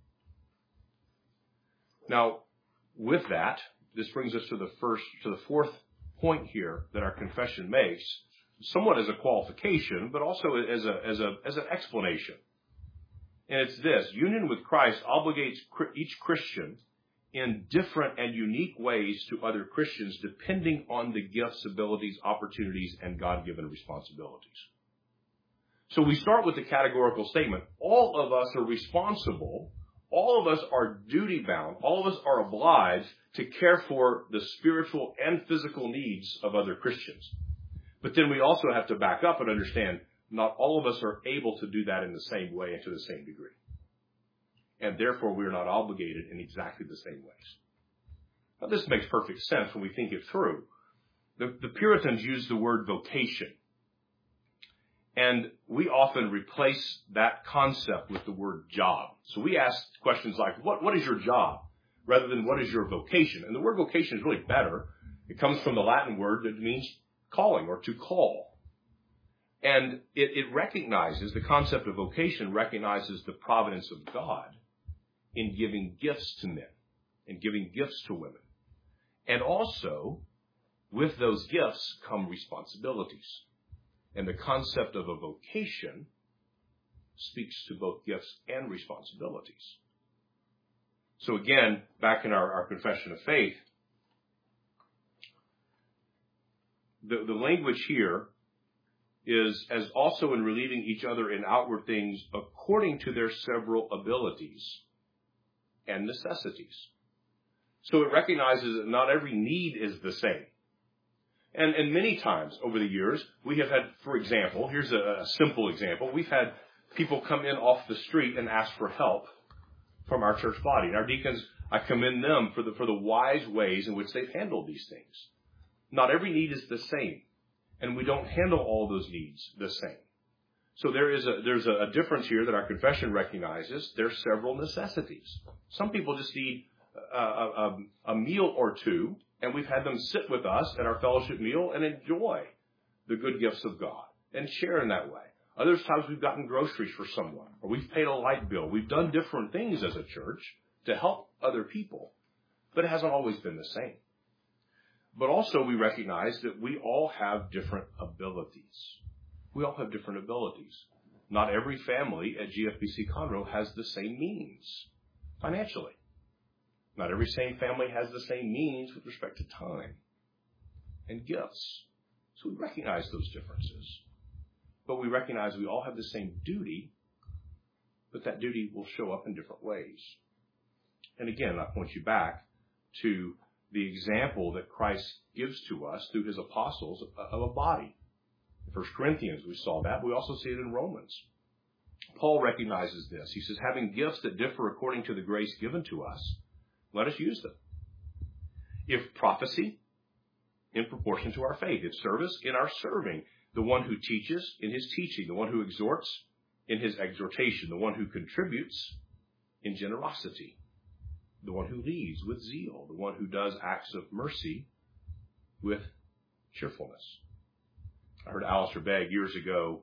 Now, with that, this brings us to the first, to the fourth point here that our confession makes, somewhat as a qualification, but also as a as a as an explanation. And it's this: union with Christ obligates each Christian in different and unique ways to other Christians, depending on the gifts, abilities, opportunities, and God-given responsibilities. So we start with the categorical statement: all of us are responsible. All of us are duty-bound. All of us are obliged to care for the spiritual and physical needs of other Christians. But then we also have to back up and understand not all of us are able to do that in the same way and to the same degree. And therefore, we are not obligated in exactly the same ways. Now, this makes perfect sense when we think it through. The, the Puritans used the word vocation. And we often replace that concept with the word job. So we ask questions like, what, what is your job? Rather than what is your vocation? And the word vocation is really better. It comes from the Latin word that means calling or to call. And it, it recognizes, the concept of vocation recognizes the providence of God in giving gifts to men and giving gifts to women. And also, with those gifts come responsibilities. And the concept of a vocation speaks to both gifts and responsibilities. So again, back in our, our confession of faith, the, the language here is as also in relieving each other in outward things according to their several abilities and necessities. So it recognizes that not every need is the same. And, and many times over the years, we have had, for example, here's a, a simple example. We've had people come in off the street and ask for help from our church body. And our deacons, I commend them for the, for the wise ways in which they've handled these things. Not every need is the same. And we don't handle all those needs the same. So there is a, there's a, a difference here that our confession recognizes. There's several necessities. Some people just need a, a, a meal or two, and we've had them sit with us at our fellowship meal and enjoy the good gifts of God and share in that way. Other times we've gotten groceries for someone, or we've paid a light bill. We've done different things as a church to help other people, but it hasn't always been the same. But also we recognize that we all have different abilities. We all have different abilities. Not every family at G F B C Conroe has the same means financially. Not every same family has the same means with respect to time and gifts. So we recognize those differences. But we recognize we all have the same duty, but that duty will show up in different ways. And again, I point you back to the example that Christ gives to us through his apostles of a body. In First Corinthians, we saw that. We also see it in Romans. Paul recognizes this. He says, having gifts that differ according to the grace given to us, let us use them. If prophecy, in proportion to our faith. If service, in our serving. The one who teaches, in his teaching. The one who exhorts, in his exhortation. The one who contributes, in generosity. The one who leads, with zeal. The one who does acts of mercy, with cheerfulness. I heard Alistair Begg years ago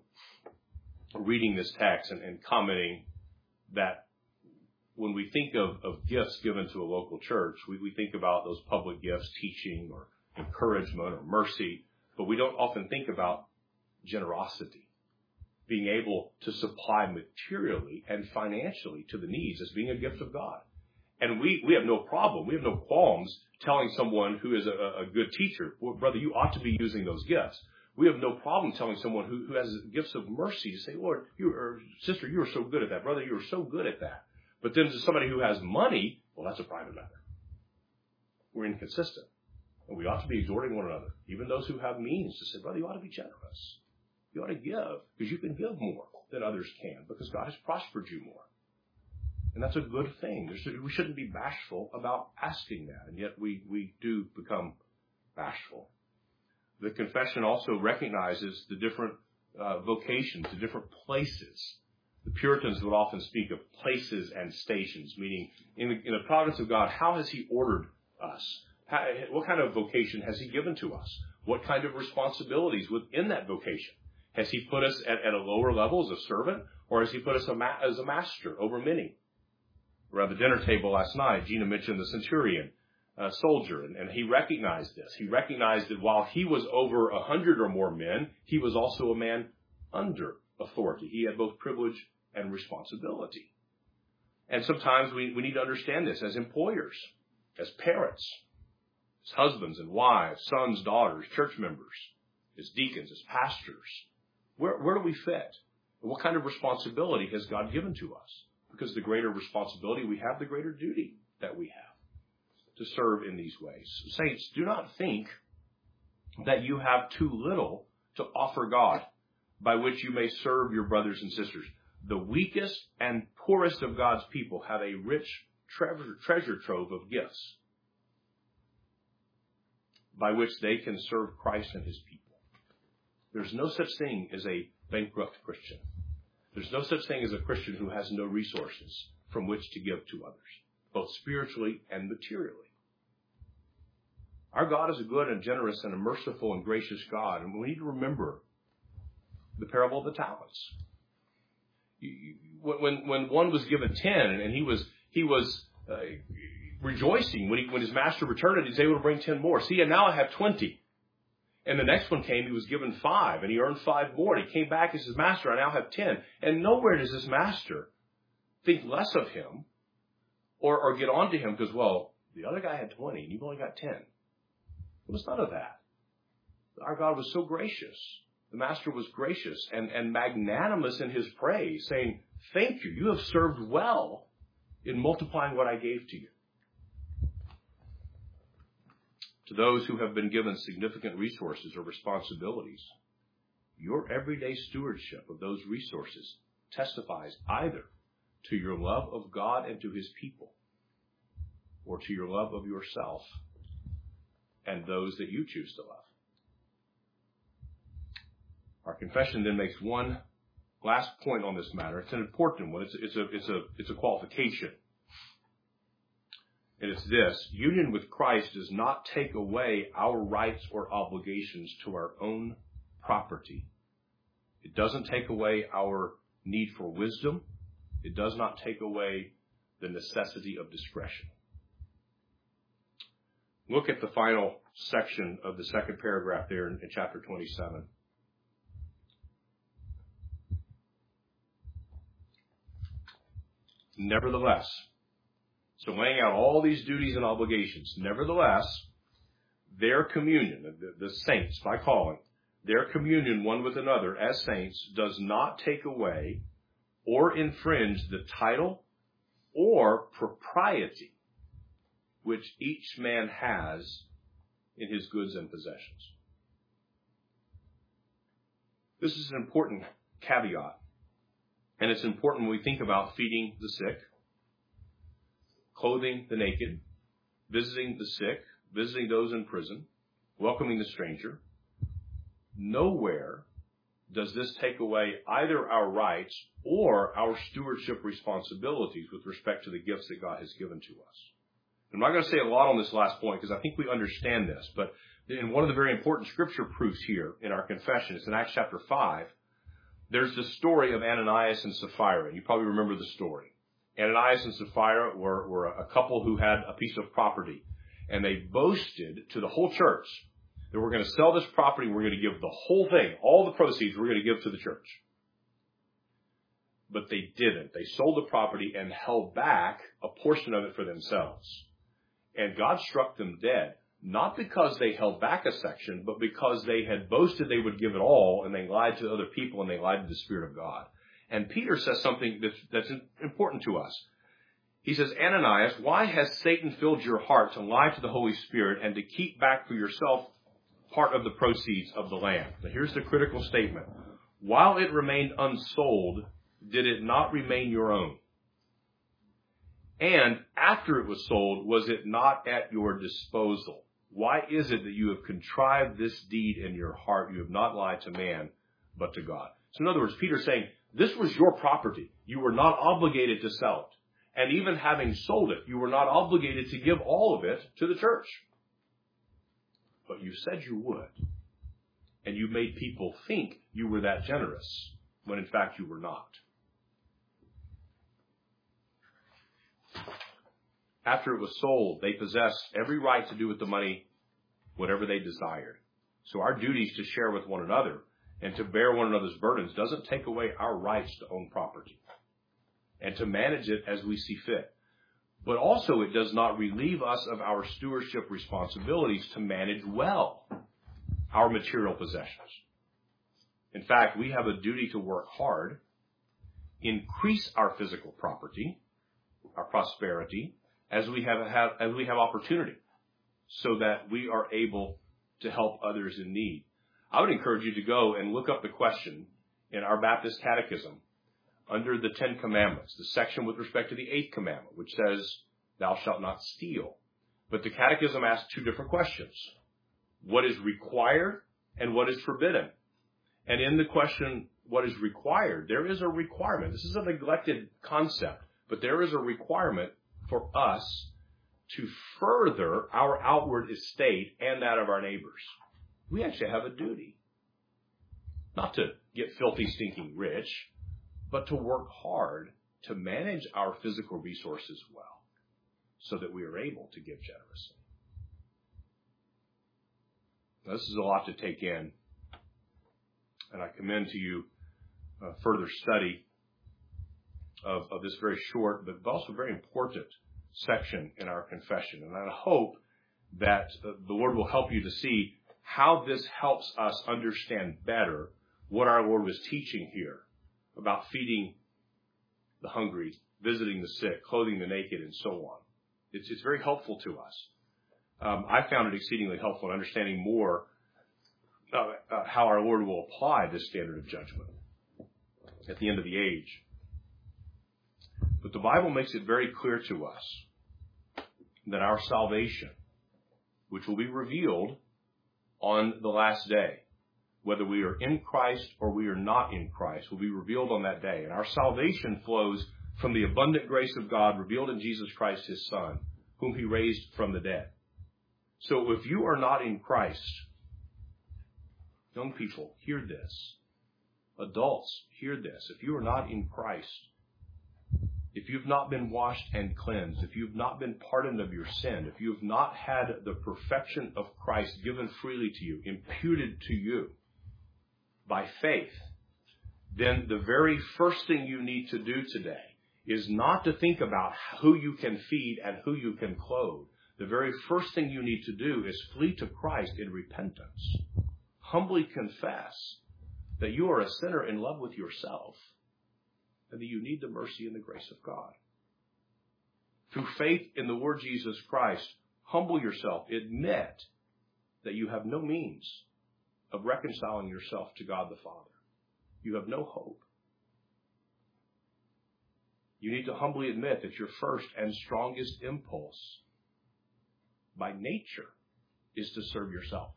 reading this text and, and commenting that when we think of, of gifts given to a local church, we, we think about those public gifts, teaching or encouragement or mercy, but we don't often think about generosity, being able to supply materially and financially to the needs as being a gift of God. And we, we have no problem, we have no qualms telling someone who is a, a good teacher, well, brother, you ought to be using those gifts. We have no problem telling someone who, who has gifts of mercy to say, Lord, you or sister, you are so good at that. Brother, you are so good at that. But then to somebody who has money, well, that's a private matter. We're inconsistent. And we ought to be exhorting one another, even those who have means, to say, brother, you ought to be generous. You ought to give, because you can give more than others can, because God has prospered you more. And that's a good thing. There's, we shouldn't be bashful about asking that, and yet we, we do become bashful. The confession also recognizes the different uh, vocations, the different places. The Puritans would often speak of places and stations, meaning in the, in the providence of God, how has he ordered us? How, what kind of vocation has he given to us? What kind of responsibilities within that vocation? Has he put us at, at a lower level as a servant, or has he put us a ma- as a master over many? Around the dinner table last night, Gina mentioned the centurion. Uh, soldier, and, and he recognized this. He recognized that while he was over a hundred or more men, he was also a man under authority. He had both privilege and responsibility. And sometimes we, we need to understand this as employers, as parents, as husbands and wives, sons, daughters, church members, as deacons, as pastors. Where, where do we fit? And what kind of responsibility has God given to us? Because the greater responsibility we have, the greater duty that we have to serve in these ways. Saints, do not think that you have too little to offer God by which you may serve your brothers and sisters. The weakest and poorest of God's people have a rich treasure, treasure trove of gifts by which they can serve Christ and his people. There's no such thing as a bankrupt Christian. There's no such thing as a Christian who has no resources from which to give to others, both spiritually and materially. Our God is a good and generous and a merciful and gracious God, and we need to remember the parable of the talents. When when one was given ten, and he was he was uh, rejoicing when he, when his master returned, and he was able to bring ten more. See, and now I have twenty. And the next one came, he was given five, and he earned five more. And he came back as his master, I now have ten. And nowhere does this master think less of him or, or get on to him because, well, the other guy had twenty, and you've only got ten. It was none of that. Our God was so gracious. The master was gracious and, and magnanimous in his praise, saying, thank you. You have served well in multiplying what I gave to you. To those who have been given significant resources or responsibilities, your everyday stewardship of those resources testifies either to your love of God and to his people, or to your love of yourself and those that you choose to love. Our confession then makes one last point on this matter. It's an important one. It's, it's a, it's a, it's a qualification. And it's this: union with Christ does not take away our rights or obligations to our own property. It doesn't take away our need for wisdom. It does not take away the necessity of discretion. Look at the final section of the second paragraph there in, in chapter twenty-seven. Nevertheless, so laying out all these duties and obligations, nevertheless, their communion, the, the saints by calling, their communion one with another as saints does not take away or infringe the title or propriety which each man has in his goods and possessions. This is an important caveat, and it's important when we think about feeding the sick, clothing the naked, visiting the sick, visiting those in prison, welcoming the stranger. Nowhere does this take away either our rights or our stewardship responsibilities with respect to the gifts that God has given to us. I'm not going to say a lot on this last point because I think we understand this, but in one of the very important scripture proofs here in our confession, it's in Acts chapter five, there's the story of Ananias and Sapphira. You probably remember the story. Ananias and Sapphira were, were a couple who had a piece of property, and they boasted to the whole church that we're going to sell this property, we're going to give the whole thing, all the proceeds we're going to give to the church. But they didn't. They sold the property and held back a portion of it for themselves. And God struck them dead, not because they held back a section, but because they had boasted they would give it all, and they lied to other people, and they lied to the Spirit of God. And Peter says something that's, that's important to us. He says, Ananias, why has Satan filled your heart to lie to the Holy Spirit and to keep back for yourself part of the proceeds of the land? Now, here's the critical statement. While it remained unsold, did it not remain your own? And after it was sold, was it not at your disposal? Why is it that you have contrived this deed in your heart? You have not lied to man, but to God. So in other words, Peter's saying, this was your property. You were not obligated to sell it. And even having sold it, you were not obligated to give all of it to the church. But you said you would. And you made people think you were that generous, when in fact you were not. After it was sold, they possessed every right to do with the money whatever they desired. So our duties to share with one another and to bear one another's burdens doesn't take away our rights to own property and to manage it as we see fit. But also it does not relieve us of our stewardship responsibilities to manage well our material possessions. In fact, we have a duty to work hard, increase our physical property, our prosperity, as we have, have as we have opportunity, so that we are able to help others in need. I would encourage you to go and look up the question in our Baptist Catechism under the Ten Commandments, the section with respect to the Eighth Commandment, which says, thou shalt not steal. But the Catechism asks two different questions. What is required and what is forbidden? And in the question, what is required, there is a requirement. This is a neglected concept, but there is a requirement for us to further our outward estate and that of our neighbors. We actually have a duty. Not to get filthy, stinking rich, but to work hard to manage our physical resources well, so that we are able to give generously. Now, this is a lot to take in, and I commend to you uh, further study of, of this very short, but also very important section in our confession. And I hope that uh, the Lord will help you to see how this helps us understand better what our Lord was teaching here about feeding the hungry, visiting the sick, clothing the naked, and so on. It's, it's very helpful to us. Um, I found it exceedingly helpful in understanding more uh, uh, how our Lord will apply this standard of judgment at the end of the age. But the Bible makes it very clear to us that our salvation, which will be revealed on the last day, whether we are in Christ or we are not in Christ, will be revealed on that day. And our salvation flows from the abundant grace of God revealed in Jesus Christ, his Son, whom he raised from the dead. So if you are not in Christ, young people, hear this. Adults, hear this. If you are not in Christ, if you've not been washed and cleansed, if you've not been pardoned of your sin, if you have not had the perfection of Christ given freely to you, imputed to you by faith, then the very first thing you need to do today is not to think about who you can feed and who you can clothe. The very first thing you need to do is flee to Christ in repentance. Humbly confess that you are a sinner in love with yourself, and that you need the mercy and the grace of God. through faith in the Lord Jesus Christ, humble yourself. Admit that you have no means of reconciling yourself to God the Father. You have no hope. You need to humbly admit that your first and strongest impulse by nature is to serve yourself.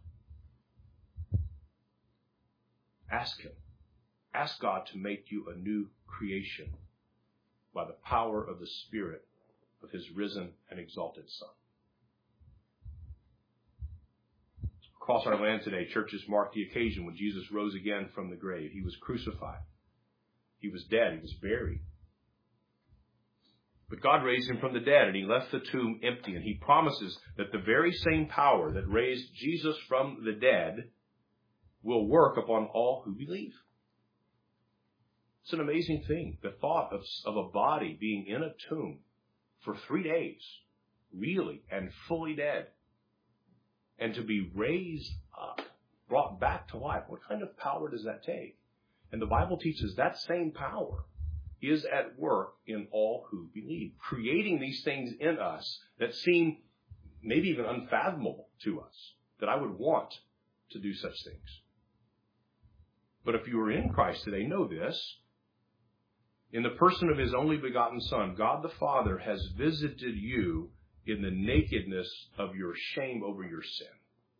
Ask Him. Ask God to make you a new creation by the power of the Spirit of His risen and exalted Son. Across our land today, churches mark the occasion when Jesus rose again from the grave. He was crucified. He was dead. He was buried. But God raised Him from the dead, and He left the tomb empty. And He promises that the very same power that raised Jesus from the dead will work upon all who believe. It's an amazing thing. The thought of, of a body being in a tomb for three days, really and fully dead, and to be raised up, brought back to life. What kind of power does that take? And the Bible teaches that same power is at work in all who believe, creating these things in us that seem maybe even unfathomable to us, that I would want to do such things. But if you are in Christ today, know this. In the person of His only begotten Son, God the Father has visited you in the nakedness of your shame over your sin.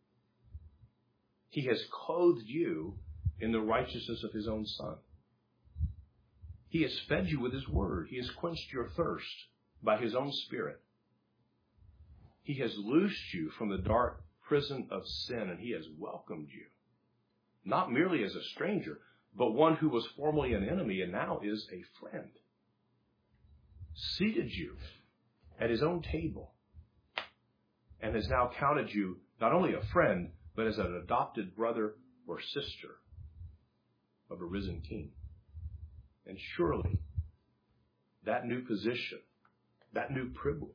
He has clothed you in the righteousness of His own Son. He has fed you with His word. He has quenched your thirst by His own Spirit. He has loosed you from the dark prison of sin, and He has welcomed you, not merely as a stranger, but one who was formerly an enemy and now is a friend. Seated you at His own table, and has now counted you not only a friend, but as an adopted brother or sister of a risen King. And surely that new position, that new privilege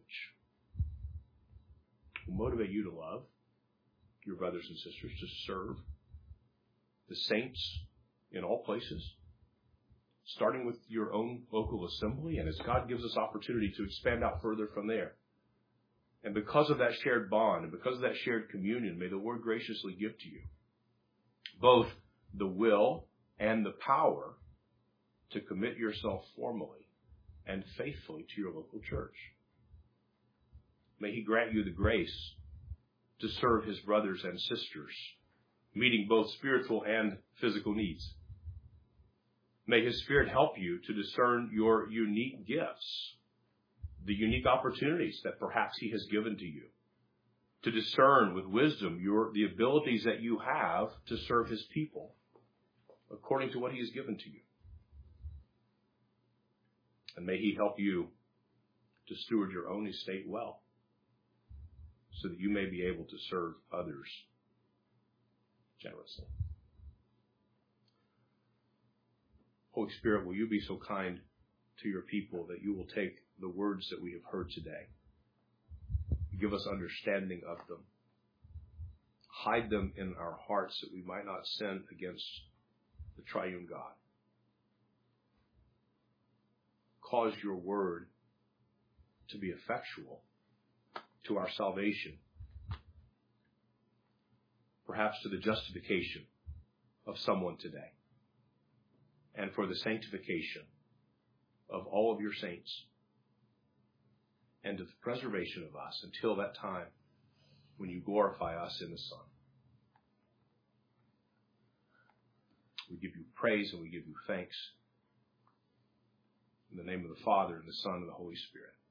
will motivate you to love your brothers and sisters, to serve the saints in all places, starting with your own local assembly, and as God gives us opportunity to expand out further from there. And because of that shared bond, and because of that shared communion, may the Lord graciously give to you both the will and the power to commit yourself formally and faithfully to your local church. May He grant you the grace to serve His brothers and sisters, meeting both spiritual and physical needs. May His Spirit help you to discern your unique gifts, the unique opportunities that perhaps He has given to you, to discern with wisdom your the abilities that you have to serve His people according to what He has given to you. And may He help you to steward your own estate well, so that you may be able to serve others generously. Holy Spirit, will you be so kind to your people that you will take the words that we have heard today, give us understanding of them, hide them in our hearts that we might not sin against the triune God. Cause your word to be effectual to our salvation, perhaps to the justification of someone today, and for the sanctification of all of your saints, and to the preservation of us until that time when you glorify us in the Son. We give you praise and we give you thanks. In the name of the Father, and the Son, and the Holy Spirit.